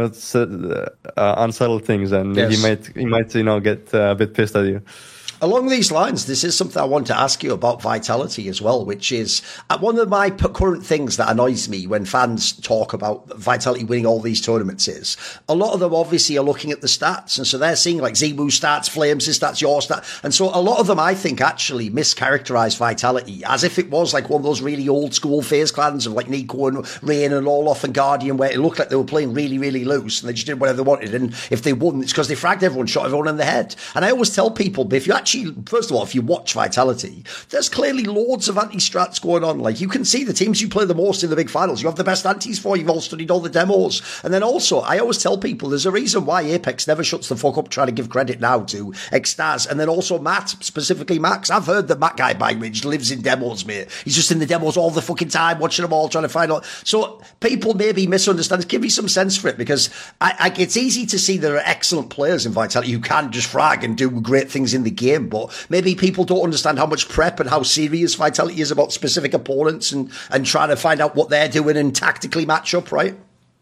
uh, unsettle things, and yes. he might he might you know get uh, a bit pissed at you. Along these lines, this is something I want to ask you about Vitality as well, which is uh, one of my current things that annoys me when fans talk about Vitality winning all these tournaments is a lot of them obviously are looking at the stats. And so they're seeing like Zebu stats, Flames' stats, your stats. And so a lot of them, I think, actually mischaracterize Vitality as if it was like one of those really old school FaZe clans of like Nico and Rain and Olof and Guardian, where it looked like they were playing really, really loose and they just did whatever they wanted. And if they won, it's because they fragged everyone, shot everyone in the head. And I always tell people, but if you actually Actually, first of all, if you watch Vitality, there's clearly loads of anti-strats going on. Like, you can see the teams you play the most in the big finals. You have the best antis for. You've all studied all the demos. And then also, I always tell people there's a reason why Apex never shuts the fuck up trying to give credit now to Extaz. And then also Matt, specifically Max. I've heard that Matt guy by me just lives in demos, mate. He's just in the demos all the fucking time, watching them all, trying to find out. So people maybe misunderstand. Give me some sense for it, because I, I, it's easy to see there are excellent players in Vitality who can just frag and do great things in the game. But maybe people don't understand how much prep and how serious Vitality is about specific opponents and, and trying to find out what they're doing and tactically match up, right?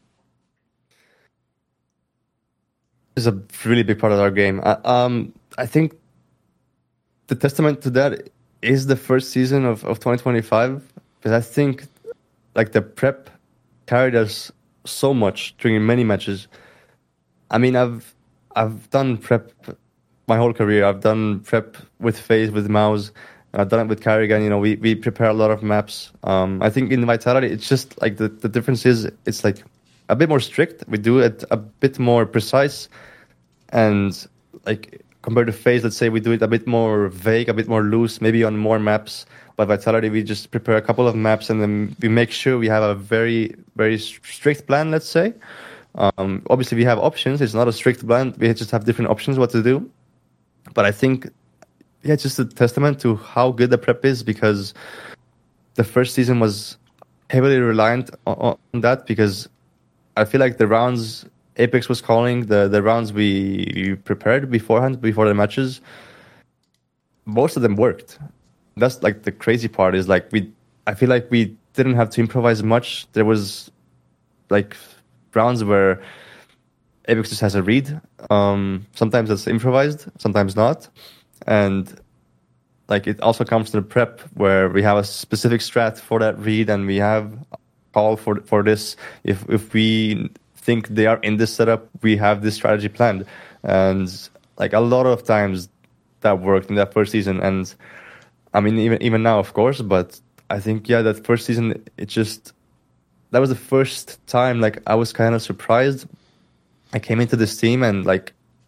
It's a really big part of our game. I, um, I think the testament to that is the first season of, of twenty twenty-five, because I think like the prep carried us so much during many matches. I mean, I've I've done prep my whole career. I've done prep with FaZe, with Mouse, and I've done it with Carrigan. You know, we, we prepare a lot of maps. Um, I think in Vitality, it's just like the, the difference is it's like a bit more strict. We do it a bit more precise. and like compared to FaZe, let's say we do it a bit more vague, a bit more loose, maybe on more maps. But Vitality, we just prepare a couple of maps and then we make sure we have a very, very strict plan, let's say. Um, obviously, we have options. It's not a strict plan. We just have different options what to do. But I think, yeah, it's just a testament to how good the prep is, because the first season was heavily reliant on, on that, because I feel like the rounds Apex was calling, the, the rounds we prepared beforehand, before the matches, most of them worked. That's like the crazy part, is like we, I feel like we didn't have to improvise much. There was like rounds where Apex just has a read. Um, sometimes it's improvised, sometimes not. And like it also comes to the prep where we have a specific strat for that read, and we have a call for for this. If if we think they are in this setup, we have this strategy planned. And like a lot of times that worked in that first season. And I mean, even even now, of course, but I think, yeah, that first season, it just, that was the first time, like, I was kind of surprised. I came into this team and, like,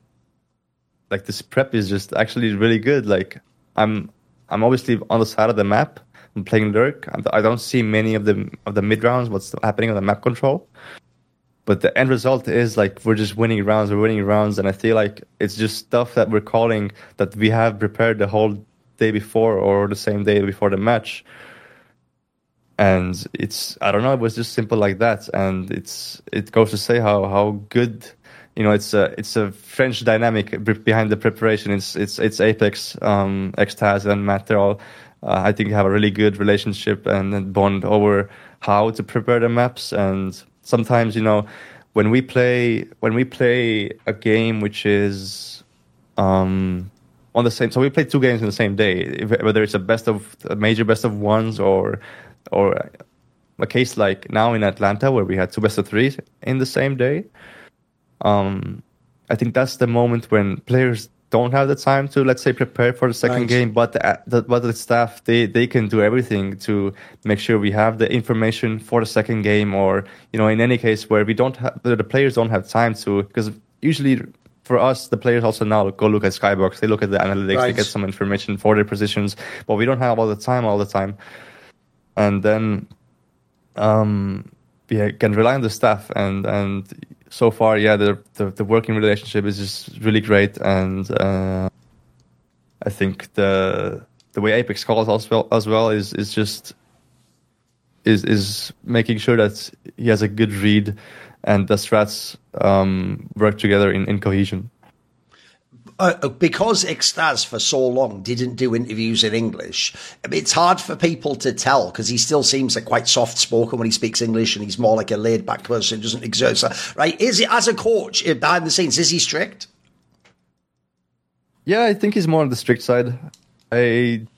like this prep is just actually really good. Like, I'm I'm obviously on the side of the map. I'm playing Lurk. I don't see many of the of the mid rounds, what's happening on the map control. But the end result is, like, we're just winning rounds, we're winning rounds, and I feel like it's just stuff that we're calling that we have prepared the whole day before or the same day before the match. And it's, I don't know, it was just simple like that. And it's, it goes to say how, how good, you know, it's a, it's a French dynamic behind the preparation. It's, it's, it's Apex, um, Xtaz and Matt, they're all, uh, I think have a really good relationship and, and bond over how to prepare the maps. And sometimes, you know, when we play, when we play a game which is, um, on the same, so we play two games in the same day, whether it's a best of a major best of ones or or a case like now in Atlanta where we had two best of threes in the same day. Um, I think that's the moment when players don't have the time to, let's say, prepare for the second right. game, but the, the but the staff, they they can do everything to make sure we have the information for the second game, or, you know, in any case where we don't have, the players don't have time to, because usually for us, the players also now go look at Skybox, they look at the analytics, right. they get some information for their positions, but we don't have all the time all the time. And then um, we can rely on the staff, and, and so far, yeah, the, the the working relationship is just really great, and uh, I think the the way Apex calls as well as well is is just is is making sure that he has a good read, and the strats um, work together in, in cohesion. Uh, because Xtaz for so long didn't do interviews in English, it's hard for people to tell, because he still seems like quite soft-spoken when he speaks English, and he's more like a laid-back person, doesn't exert, so, right? Is it, as a coach, behind the scenes, is he strict? Yeah, I think he's more on the strict side. I,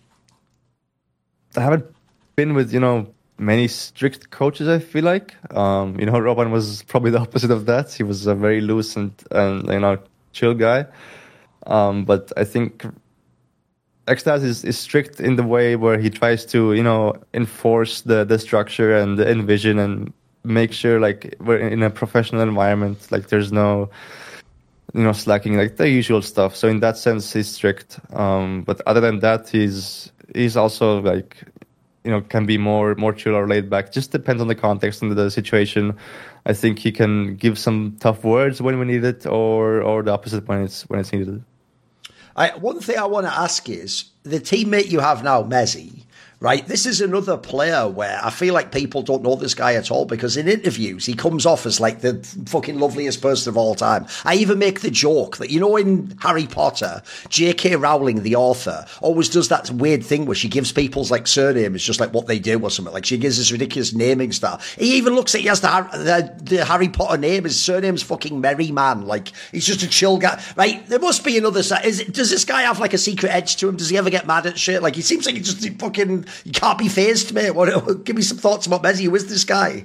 I haven't been with, you know, many strict coaches, I feel like. Um, you know, Robin was probably the opposite of that. He was a very loose and, and you know, chill guy. Um, but I think Xtaz is, is strict in the way where he tries to, you know, enforce the, the structure and the envision and make sure, like, we're in a professional environment. Like, there's no, you know, slacking, like the usual stuff. So in that sense, he's strict. Um, but other than that, he's he's also, like, you know, can be more more chill or laid back. Just depends on the context and the situation. I think he can give some tough words when we need it, or or the opposite when it's when it's needed. I, one thing I want to ask is, the teammate you have now, Mezzy, right? This is another player where I feel like people don't know this guy at all, because in interviews, he comes off as like the fucking loveliest person of all time. I even make the joke that, you know, in Harry Potter, J K Rowling, the author, always does that weird thing where she gives people's like surnames just like what they do or something. Like, she gives this ridiculous naming stuff. He even looks like he has the, the, the Harry Potter name. His surname's fucking Merryman. Like, he's just a chill guy, right? There must be another side. Is it, does this guy have like a secret edge to him? Does he ever get mad at shit? Like, he seems like he just he fucking, you can't be phased, mate. What, give me some thoughts about Mezzy. Who is this guy?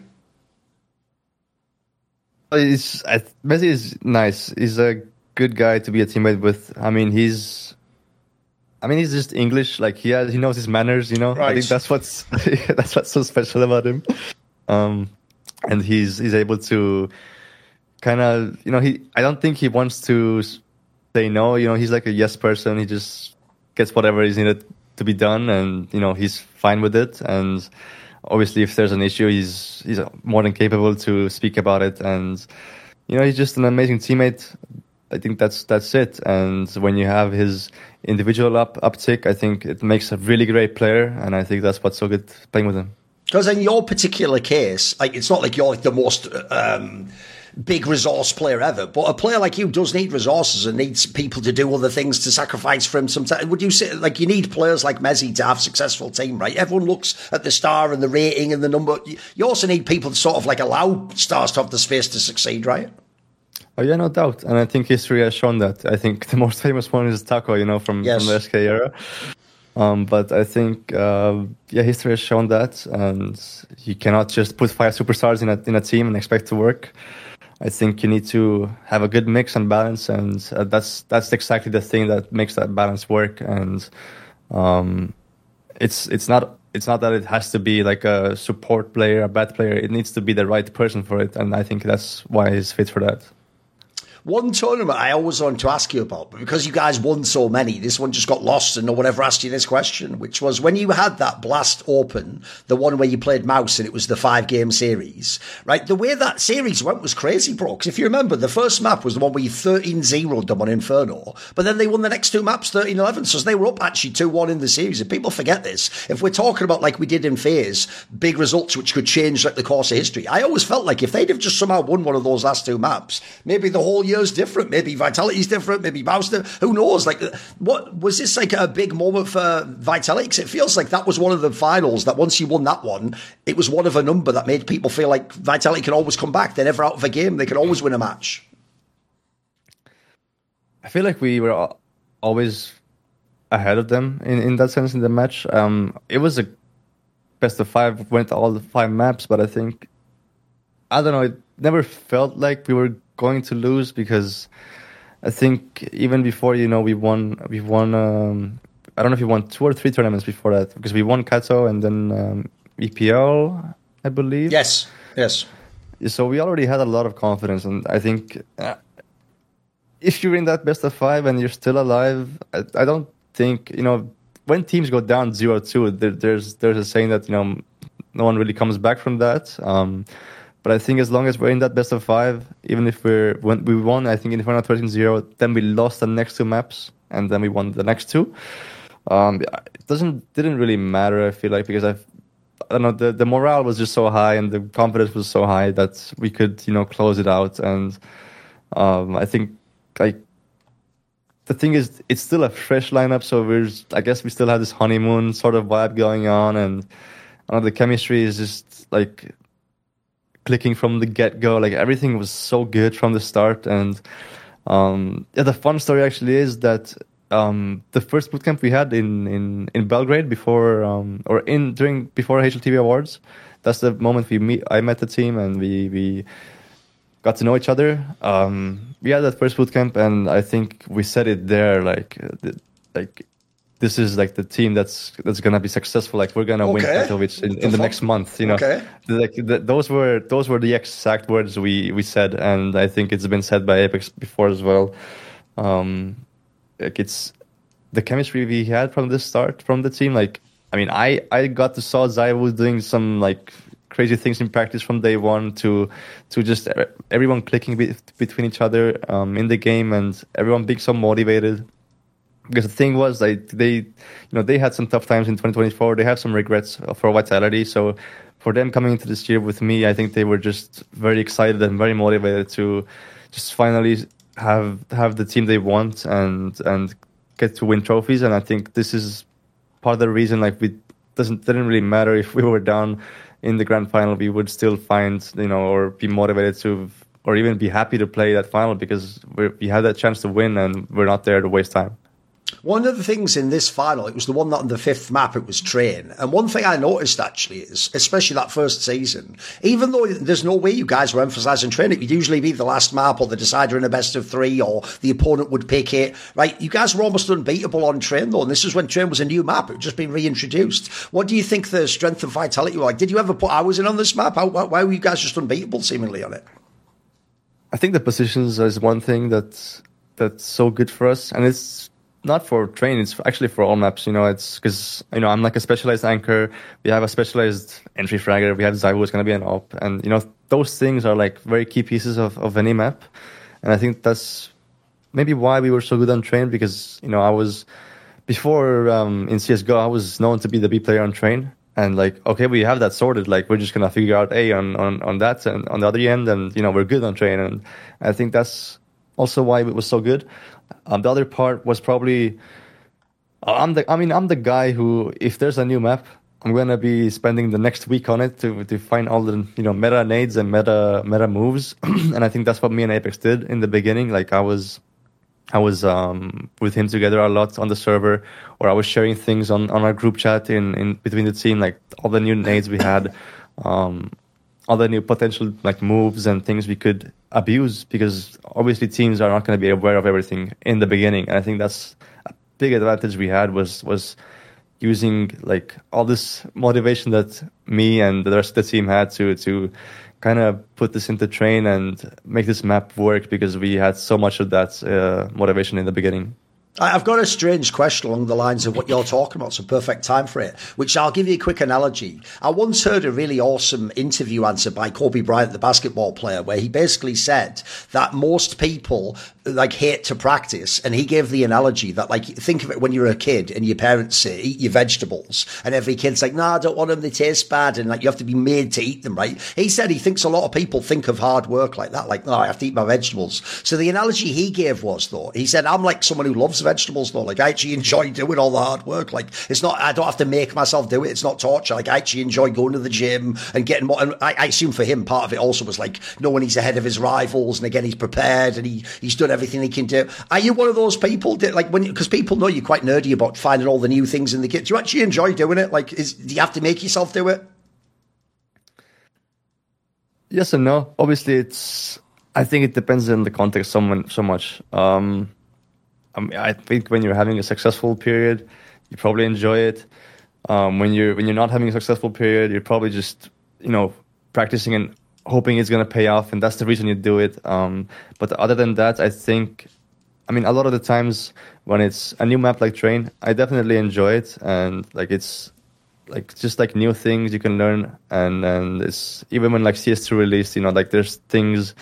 He's, Mezzy is nice. He's a good guy to be a teammate with. I mean, he's, I mean, he's just English. Like, he has, he knows his manners. You know, right. I think that's what's that's what's so special about him. Um, and he's he's able to kind of, you know, he. I don't think he wants to say no. You know, he's like a yes person. He just gets whatever is needed to be done, and you know, he's fine with it. And obviously, if there's an issue, he's he's more than capable to speak about it. And you know, he's just an amazing teammate. I think that's that's it. And when you have his individual up uptick, I think it makes a really great player. And I think that's what's so good playing with him. Because in your particular case, like it's not like you're like the most um, big resource player ever, but a player like you does need resources and needs people to do other things to sacrifice for him sometimes. Would you say, like, you need players like Messi to have a successful team, right? Everyone looks at the star and the rating and the number. You also need people to sort of like allow stars to have the space to succeed, right? Oh yeah, no doubt. And I think history has shown that. I think the most famous one is Taco, you know, from, yes. from the S K era. Um, but I think, uh, yeah, history has shown that, and you cannot just put five superstars in a in a team and expect to work. I think you need to have a good mix and balance, and uh, that's that's exactly the thing that makes that balance work. And um, it's it's not it's not that it has to be like a support player, a bad player. It needs to be the right person for it, and I think that's why he's fit for that. One tournament I always wanted to ask you about, but because you guys won so many, this one just got lost and no one ever asked you this question, which was when you had that Blast Open, the one where you played Mouse and it was the five-game series, right? The way that series went was crazy, bro, because if you remember, the first map was the one where you thirteen zeroed them on Inferno, but then they won the next two maps thirteen eleven, so they were up actually two one in the series, and people forget this. If we're talking about, like we did in FaZe, big results which could change like the course of history, I always felt like if they'd have just somehow won one of those last two maps, maybe the whole year's different. Maybe Vitality's different. Maybe Mouse. Who knows? Like, what was this like a big moment for Vitality? Because it feels like that was one of the finals that once you won that one, it was one of a number that made people feel like Vitality can always come back. They're never out of a game. They can always win a match. I feel like we were always ahead of them in, in that sense in the match. Um, it was a best of five, went all the five maps, but I think, I don't know, it never felt like we were going to lose, because I think even before, you know, we won, we won, um, I don't know if we won two or three tournaments before that, because we won Kato and then um, E P L, I believe. Yes, yes. So we already had a lot of confidence, and I think uh, if you're in that best of five and you're still alive, I, I don't think, you know, when teams go down zero two, there, there's there's a saying that, you know, no one really comes back from that. Um, But I think as long as we're in that best of five, even if we're when we won, I think in Inferno thirteen zero, then we lost the next two maps, and then we won the next two. Um, it doesn't didn't really matter, I feel like, because I've I don't know, the, the morale was just so high and the confidence was so high that we could, you know, close it out. And um, I think like the thing is, it's still a fresh lineup, so we're I guess we still have this honeymoon sort of vibe going on, and I don't know, the chemistry is just like clicking from the get-go. Like everything was so good from the start. And um yeah, the fun story actually is that um the first bootcamp we had in in in Belgrade before um or in during before H L T V Awards, that's the moment we meet I met the team and we we got to know each other. Um we had that first bootcamp, and I think we said it there, like uh, like this is like the team that's that's gonna be successful. Like we're gonna okay. win Katowice in, in the next month. You know, okay. like the, those were those were the exact words we we said, and I think it's been said by Apex before as well. Um, like it's the chemistry we had from the start from the team. Like I mean, I I got to saw ZywOo doing some like crazy things in practice from day one to to just everyone clicking be, between each other um, in the game, and everyone being so motivated. Because the thing was, like they, you know, they had some tough times in twenty twenty-four. They have some regrets for Vitality. So, for them coming into this year with me, I think they were just very excited and very motivated to just finally have have the team they want and and get to win trophies. And I think this is part of the reason. Like we doesn't didn't really matter if we were down in the grand final, we would still find, you know, or be motivated to, or even be happy to play that final because we we had that chance to win and we're not there to waste time. One of the things in this final, it was the one that on the fifth map, it was Train. And one thing I noticed actually is, especially that first season, even though there's no way you guys were emphasising Train, it would usually be the last map or the decider in a best of three or the opponent would pick it, right? You guys were almost unbeatable on Train though, and this is when Train was a new map. It had just been reintroduced. What do you think the strength of Vitality were like? Did you ever put hours in on this map? How, why were you guys just unbeatable seemingly on it? I think the positions is one thing that's that's so good for us, and it's not for train. It's actually for all maps. You know, it's because you know I'm like a specialized anchor. We have a specialized entry fragger. We have Zyvo who's going to be an op, and you know those things are like very key pieces of, of any map. And I think that's maybe why we were so good on train, because you know I was before um, in C S G O I was known to be the B player on train. And like, okay, we have that sorted. Like, we're just gonna figure out A on, on, on that and on the other end, and you know, we're good on train. And I think that's also why it was so good. Um, the other part was probably, I'm the, I mean, I'm the guy who, if there's a new map, I'm gonna be spending the next week on it to to find all the you know meta nades and meta meta moves. And I think that's what me and Apex did in the beginning. Like, I was. I was um, with him together a lot on the server, or I was sharing things on, on our group chat in, in between the team, like all the new nades we had, um, all the new potential like moves and things we could abuse, because obviously teams are not going to be aware of everything in the beginning. And I think that's a big advantage we had was was using like all this motivation that me and the rest of the team had to to kind of put this into train and make this map work, because we had so much of that uh, motivation in the beginning. I've got a strange question along the lines of what you're talking about. It's a perfect time for it, which I'll give you a quick analogy. I once heard a really awesome interview answer by Kobe Bryant, the basketball player, where he basically said that most people like hate to practice. And he gave the analogy that, like, think of it when you're a kid and your parents say, eat your vegetables. And every kid's like, no, I don't want them. They taste bad. And like, you have to be made to eat them, right? He said he thinks a lot of people think of hard work like that. Like, no, I have to eat my vegetables. So the analogy he gave was, though, he said, I'm like someone who loves vegetables, though. Like, I actually enjoy doing all the hard work. Like, it's not, I don't have to make myself do it. It's not torture. Like, I actually enjoy going to the gym and getting more. And I, I assume for him, part of it also was like knowing he's ahead of his rivals. And again, he's prepared and he, he's done everything he can do. Are you one of those people that, like, when, because people know you're quite nerdy about finding all the new things in the kit. Do you actually enjoy doing it? Like, is, do you have to make yourself do it? Yes and no. Obviously, it's, I think it depends on the context so, so much. Um, I mean, I think when you're having a successful period, you probably enjoy it. Um, when you're when you're not having a successful period, you're probably just, you know, practicing and hoping it's gonna pay off, and that's the reason you do it. Um, but other than that, I think, I mean, a lot of the times when it's a new map like Train, I definitely enjoy it, and like it's like just like new things you can learn, and and it's even when like C S two released, you know, like there's things.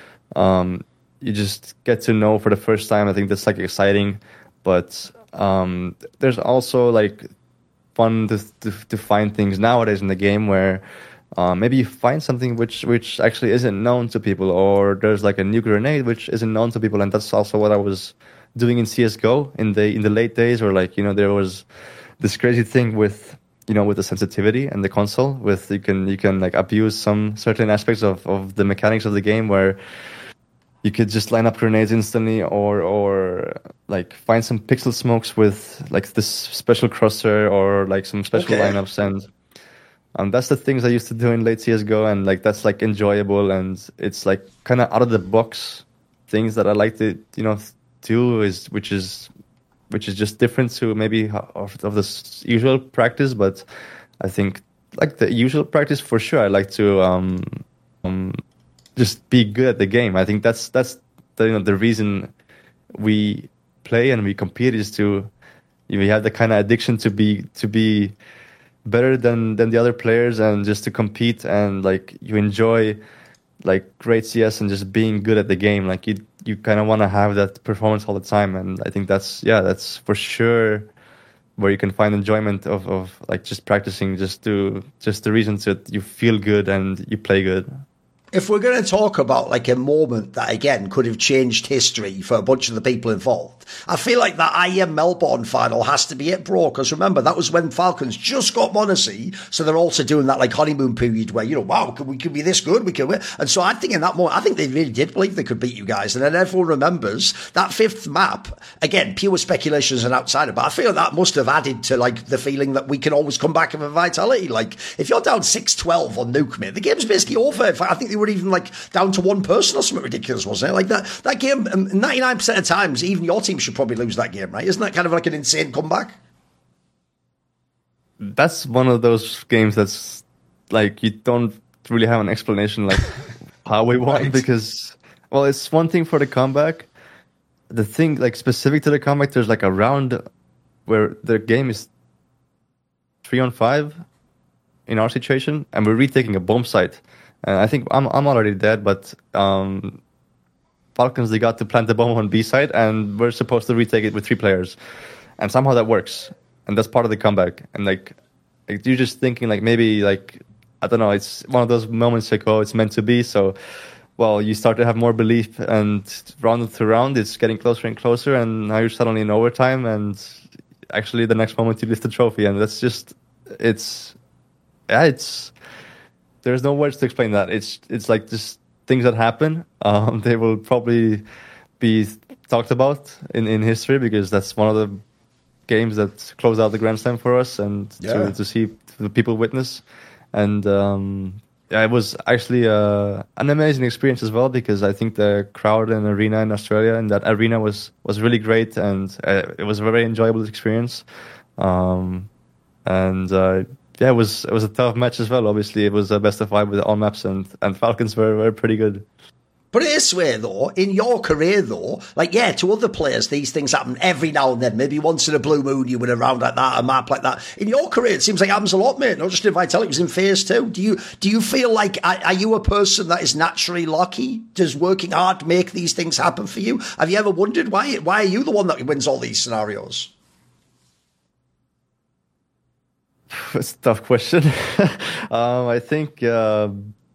Um, you just get to know for the first time. I think that's like exciting, but um, there's also like fun to, to to find things nowadays in the game where uh, maybe you find something which which actually isn't known to people, or there's like a new grenade which isn't known to people, and that's also what I was doing in C S G O in the in the late days, where like, you know, there was this crazy thing with, you know, with the sensitivity and the console, with you can you can like abuse some certain aspects of of the mechanics of the game where you could just line up grenades instantly, or or like find some pixel smokes with like this special crosser, or like some special okay. lineups, and um, that's the things I used to do in late C S G O, and like that's like enjoyable, and it's like kind of out of the box things that I like to, you know, do, is which is which is just different to maybe of, of the usual practice, but I think like the usual practice for sure I like to um um. just be good at the game. I think that's that's the, you know, the reason we play and we compete, is to, you know, we have the kind of addiction to be to be better than than the other players, and just to compete, and like you enjoy like great C S and just being good at the game. Like you you kind of want to have that performance all the time, and I think that's yeah that's for sure where you can find enjoyment of of like just practicing, just to just the reason that you feel good and you play good. If we're going to talk about like a moment that, again, could have changed history for a bunch of the people involved, I feel like that I E M Melbourne final has to be it, bro. Because remember, that was when Falcons just got m0NESY. So they're also doing that like honeymoon period where, you know, wow, could we could be this good? We could win. And so I think in that moment, I think they really did believe they could beat you guys. And then everyone remembers that fifth map. Again, pure speculation as an outsider, but I feel that must have added to like the feeling that we can always come back with a vitality. Like if you're down six twelve on Nuke, mate, the game's basically over. In fact, I think they were even like down to one person or something ridiculous, wasn't it? Like that that game, um, ninety-nine percent of times, even your team should probably lose that game, right? Isn't that kind of like an insane comeback? That's one of those games that's like you don't really have an explanation like how we won, right. Because Well, it's one thing for the comeback. The thing, like specific to the comeback, there's like a round where the game is three on five in our situation, and we're retaking a bomb site. And I think I'm I'm already dead, but um, Falcons, they got to plant the bomb on B side, and we're supposed to retake it with three players, and somehow that works, and that's part of the comeback. And like, like you're just thinking like maybe like I don't know, it's one of those moments like, oh, it's meant to be. So, well, you start to have more belief, and round to round, it's getting closer and closer, and now you're suddenly in overtime, and actually the next moment you lift the trophy, and that's just it's yeah, it's there's no words to explain that. It's it's like just things that happen. Um, they will probably be talked about in, in history because that's one of the games that closed out the Grand Slam for us, and yeah. to, to see the people witness. And um, yeah, it was actually uh, an amazing experience as well, because I think the crowd and arena in Australia, and that arena was, was really great, and uh, it was a very enjoyable experience. Um, and uh, yeah, it was it was a tough match as well. Obviously, it was a best of five with all maps, and, and Falcons were, were pretty good. Put it this way, though, in your career, though, like, yeah, to other players, these things happen every now and then. Maybe once in a blue moon you win a round like that, a map like that. In your career, it seems like it happens a lot, mate. Not just in Vitality, it was in phase two. Do you do you feel like, are, are you a person that is naturally lucky? Does working hard make these things happen for you? Have you ever wondered why, why are you the one that wins all these scenarios? That's a tough question. um, I think uh,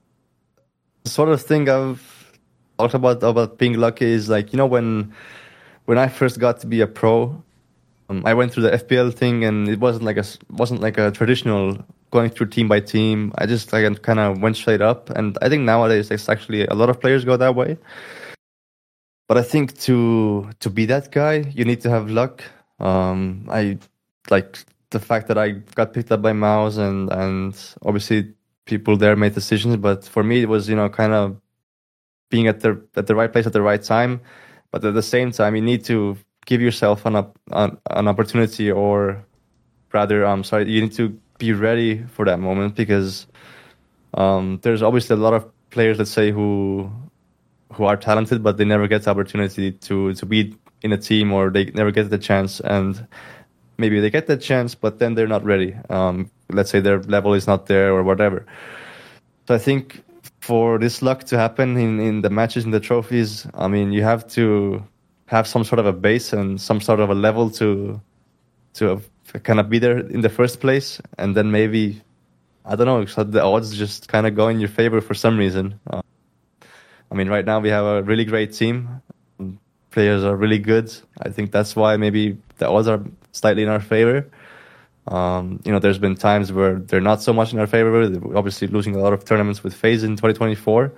the sort of thing I've talked about about being lucky is like, you know, when when I first got to be a pro, um, I went through the F P L thing, and it wasn't like a wasn't like a traditional going through team by team. I just like kind of went straight up, and I think nowadays it's actually a lot of players go that way. But I think to to be that guy, you need to have luck. Um, I like the fact that I got picked up by Mouse, and and obviously people there made decisions, but for me it was, you know, kind of being at the at the right place at the right time. But at the same time, you need to give yourself an an, an opportunity, or rather, I'm um, sorry, you need to be ready for that moment, because um, there's obviously a lot of players, let's say, who who are talented, but they never get the opportunity to to be in a team, or they never get the chance, and maybe they get the chance, but then they're not ready. Um, let's say their level is not there, or whatever. So I think for this luck to happen in, in the matches, in the trophies, I mean, you have to have some sort of a base and some sort of a level to to kind of be there in the first place, and then maybe, I don't know, so the odds just kind of go in your favor for some reason. Uh, I mean, right now we have a really great team. Players are really good. I think that's why maybe the odds are slightly in our favor. Um, you know, there's been times where they're not so much in our favor. We're obviously losing a lot of tournaments with FaZe in twenty twenty-four.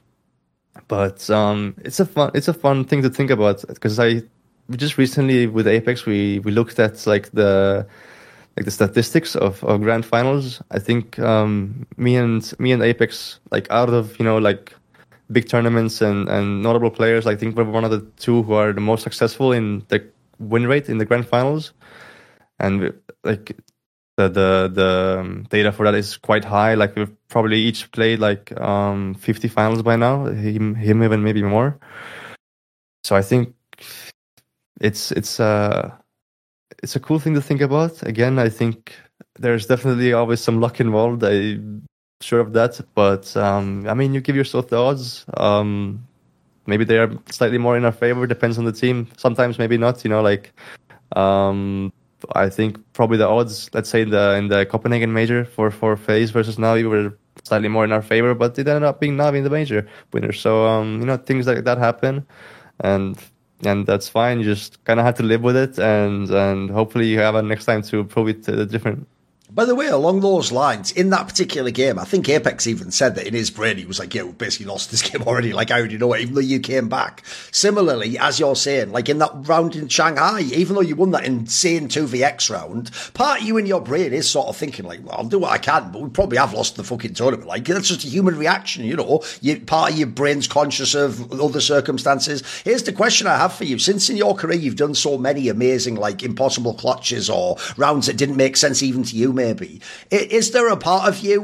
But um, it's a fun it's a fun thing to think about, because I we just recently with Apex we, we looked at like the like the statistics of, of grand finals. I think um, me and me and Apex, like out of, you know, like big tournaments and, and notable players, I think we're one of the two who are the most successful in the win rate in the grand finals. And like the the the um, data for that is quite high. Like we've probably each played like um, fifty finals by now. Him, him even maybe more. So I think it's it's uh it's a cool thing to think about. Again, I think there's definitely always some luck involved. I'm sure of that. But um, I mean, you give yourself the odds. Um, maybe they are slightly more in our favor. Depends on the team. Sometimes maybe not. You know, like. Um, I think probably the odds, let's say in the in the Copenhagen major for, for FaZe versus Navi were slightly more in our favor, but it ended up being Navi in the major winner. So um, you know, things like that happen, and and that's fine. You just kind of have to live with it, and and hopefully you have a next time to prove it uh, different. By the way, along those lines, in that particular game, I think Apex even said that in his brain, he was like, yeah, we basically lost this game already. Like, I already know it, even though you came back. Similarly, as you're saying, like in that round in Shanghai, even though you won that insane two v X round, part of you in your brain is sort of thinking, like, well, I'll do what I can, but we probably have lost the fucking tournament. Like, that's just a human reaction, you know? You, part of your brain's conscious of other circumstances. Here's the question I have for you. Since in your career, you've done so many amazing, like, impossible clutches or rounds that didn't make sense even to you, maybe. Is there a part of you,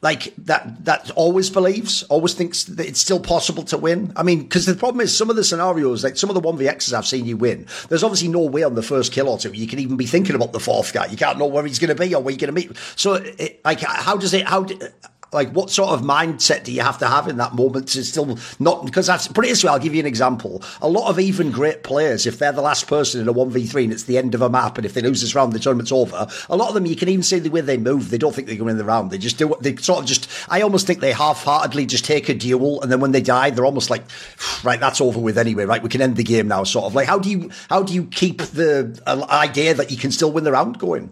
like that that always believes, always thinks that it's still possible to win? I mean, because the problem is some of the scenarios, like some of the one v X's I've seen you win, there's obviously no way on the first kill or two you can even be thinking about the fourth guy. You can't know where he's going to be or where you're going to meet. So, it, like, how does it? How? Do, Like, what sort of mindset do you have to have in that moment to still not, because that's, put it this way, I'll give you an example. A lot of even great players, if they're the last person in a one v three and it's the end of a map, and if they lose this round, the tournament's over, a lot of them, you can even see the way they move, they don't think they can win the round. They just do what they sort of just, I almost think they half-heartedly just take a duel, and then when they die, they're almost like, right, that's over with anyway, right, we can end the game now, sort of. Like, how do you, how do you keep the uh, idea that you can still win the round going?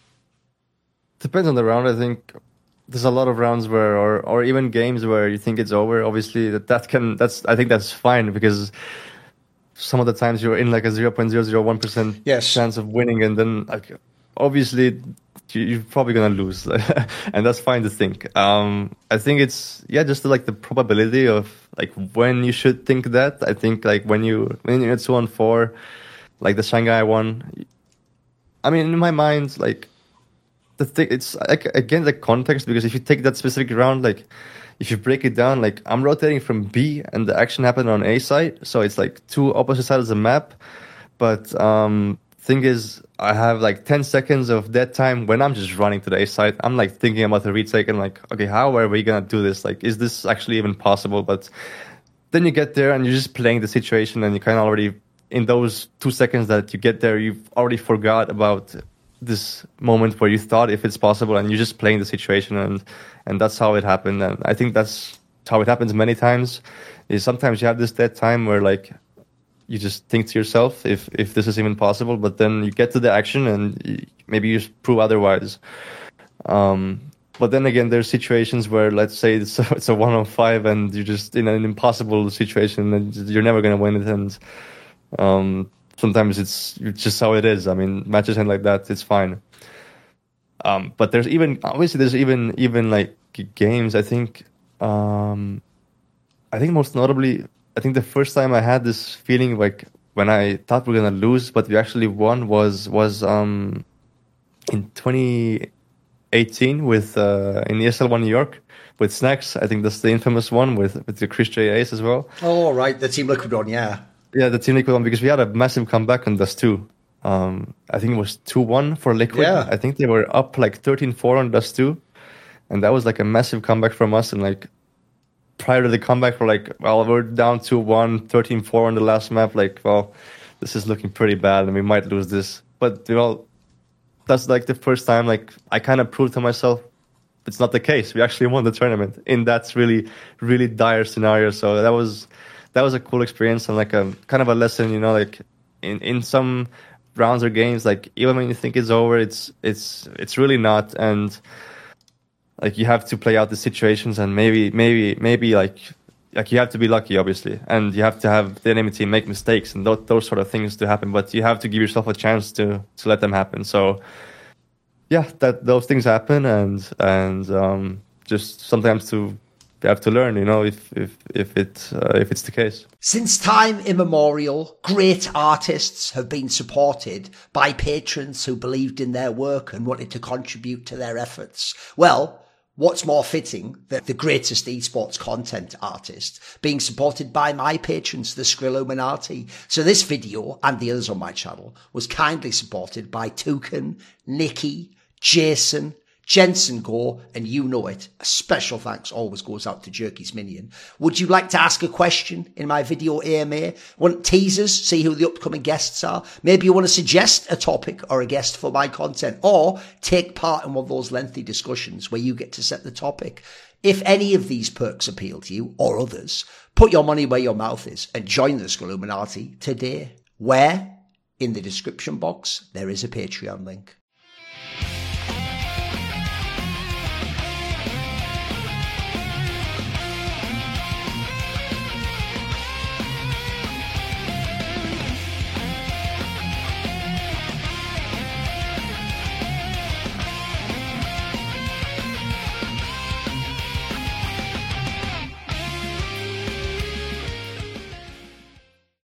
Depends on the round, I think. There's a lot of rounds where, or or even games where you think it's over. Obviously, that that can that's I think that's fine, because some of the times you're in like a zero point zero zero one percent yes. chance of winning, and then like obviously you're probably gonna lose, and that's fine to think. Um, I think it's yeah, just like the probability of like when you should think that. I think like when you when you're two on four, like the Shanghai one. I mean, in my mind, like. The thing, it's like, again, the context, because if you take that specific round, like if you break it down, like I'm rotating from B and the action happened on A side, so it's like two opposite sides of the map. But um thing is, I have like ten seconds of dead time when I'm just running to the A side. I'm like thinking about the retake and like, okay, how are we gonna do this? Like, is this actually even possible? But then you get there and you're just playing the situation, and you kind of already, in those two seconds that you get there, you've already forgot about this moment where you thought if it's possible, and you're just playing the situation, and and that's how it happened. And I think that's how it happens many times, is sometimes you have this dead time where like you just think to yourself if if this is even possible, but then you get to the action and you, maybe you just prove otherwise. Um, but then again, there's situations where, let's say it's a, it's a one on five and you're just in an impossible situation and you're never going to win it, and um sometimes it's, it's just how it is. I mean, matches end like that, it's fine. Um, but there's even, obviously there's even, even like games, I think, um, I think most notably, I think the first time I had this feeling like when I thought we were going to lose, but we actually won was, was, um, in twenty eighteen with, uh, in E S L one New York with Snacks. I think that's the infamous one with, with the Chris J Ace as well. Oh, right. The Team Liquid one, yeah. Yeah, the Team Liquid one, because we had a massive comeback on Dust two. Um, I think it was two one for Liquid. Yeah. I think they were up like thirteen four on Dust two. And that was like a massive comeback from us. And like prior to the comeback, we're like, well, we're down two one, thirteen four on the last map. Like, well, this is looking pretty bad and we might lose this. But, you know, that's like the first time like I kind of proved to myself it's not the case. We actually won the tournament in that really, really dire scenario. So that was... That was a cool experience and like a kind of a lesson, you know, like in, in some rounds or games, like even when you think it's over, it's it's it's really not. And like you have to play out the situations, and maybe maybe maybe like like you have to be lucky, obviously, and you have to have the enemy team make mistakes and th- those sort of things to happen. But you have to give yourself a chance to to let them happen. So yeah, that those things happen, and and um, just sometimes to. You have to learn, you know, if if if it uh, if it's the case. Since time immemorial, great artists have been supported by patrons who believed in their work and wanted to contribute to their efforts. Well, what's more fitting than the greatest esports content artist being supported by my patrons, the Skrilluminati? So this video and the others on my channel was kindly supported by Toucan, Nikki, Jason, Jensen Gore, and you know it. A special thanks always goes out to Jerky's Minion. Would you like to ask a question in my video A M A? Want teasers? See who the upcoming guests are? Maybe you want to suggest a topic or a guest for my content, or take part in one of those lengthy discussions where you get to set the topic. If any of these perks appeal to you, or others, put your money where your mouth is and join the Skrilluminati today. Where? In the description box, there is a Patreon link.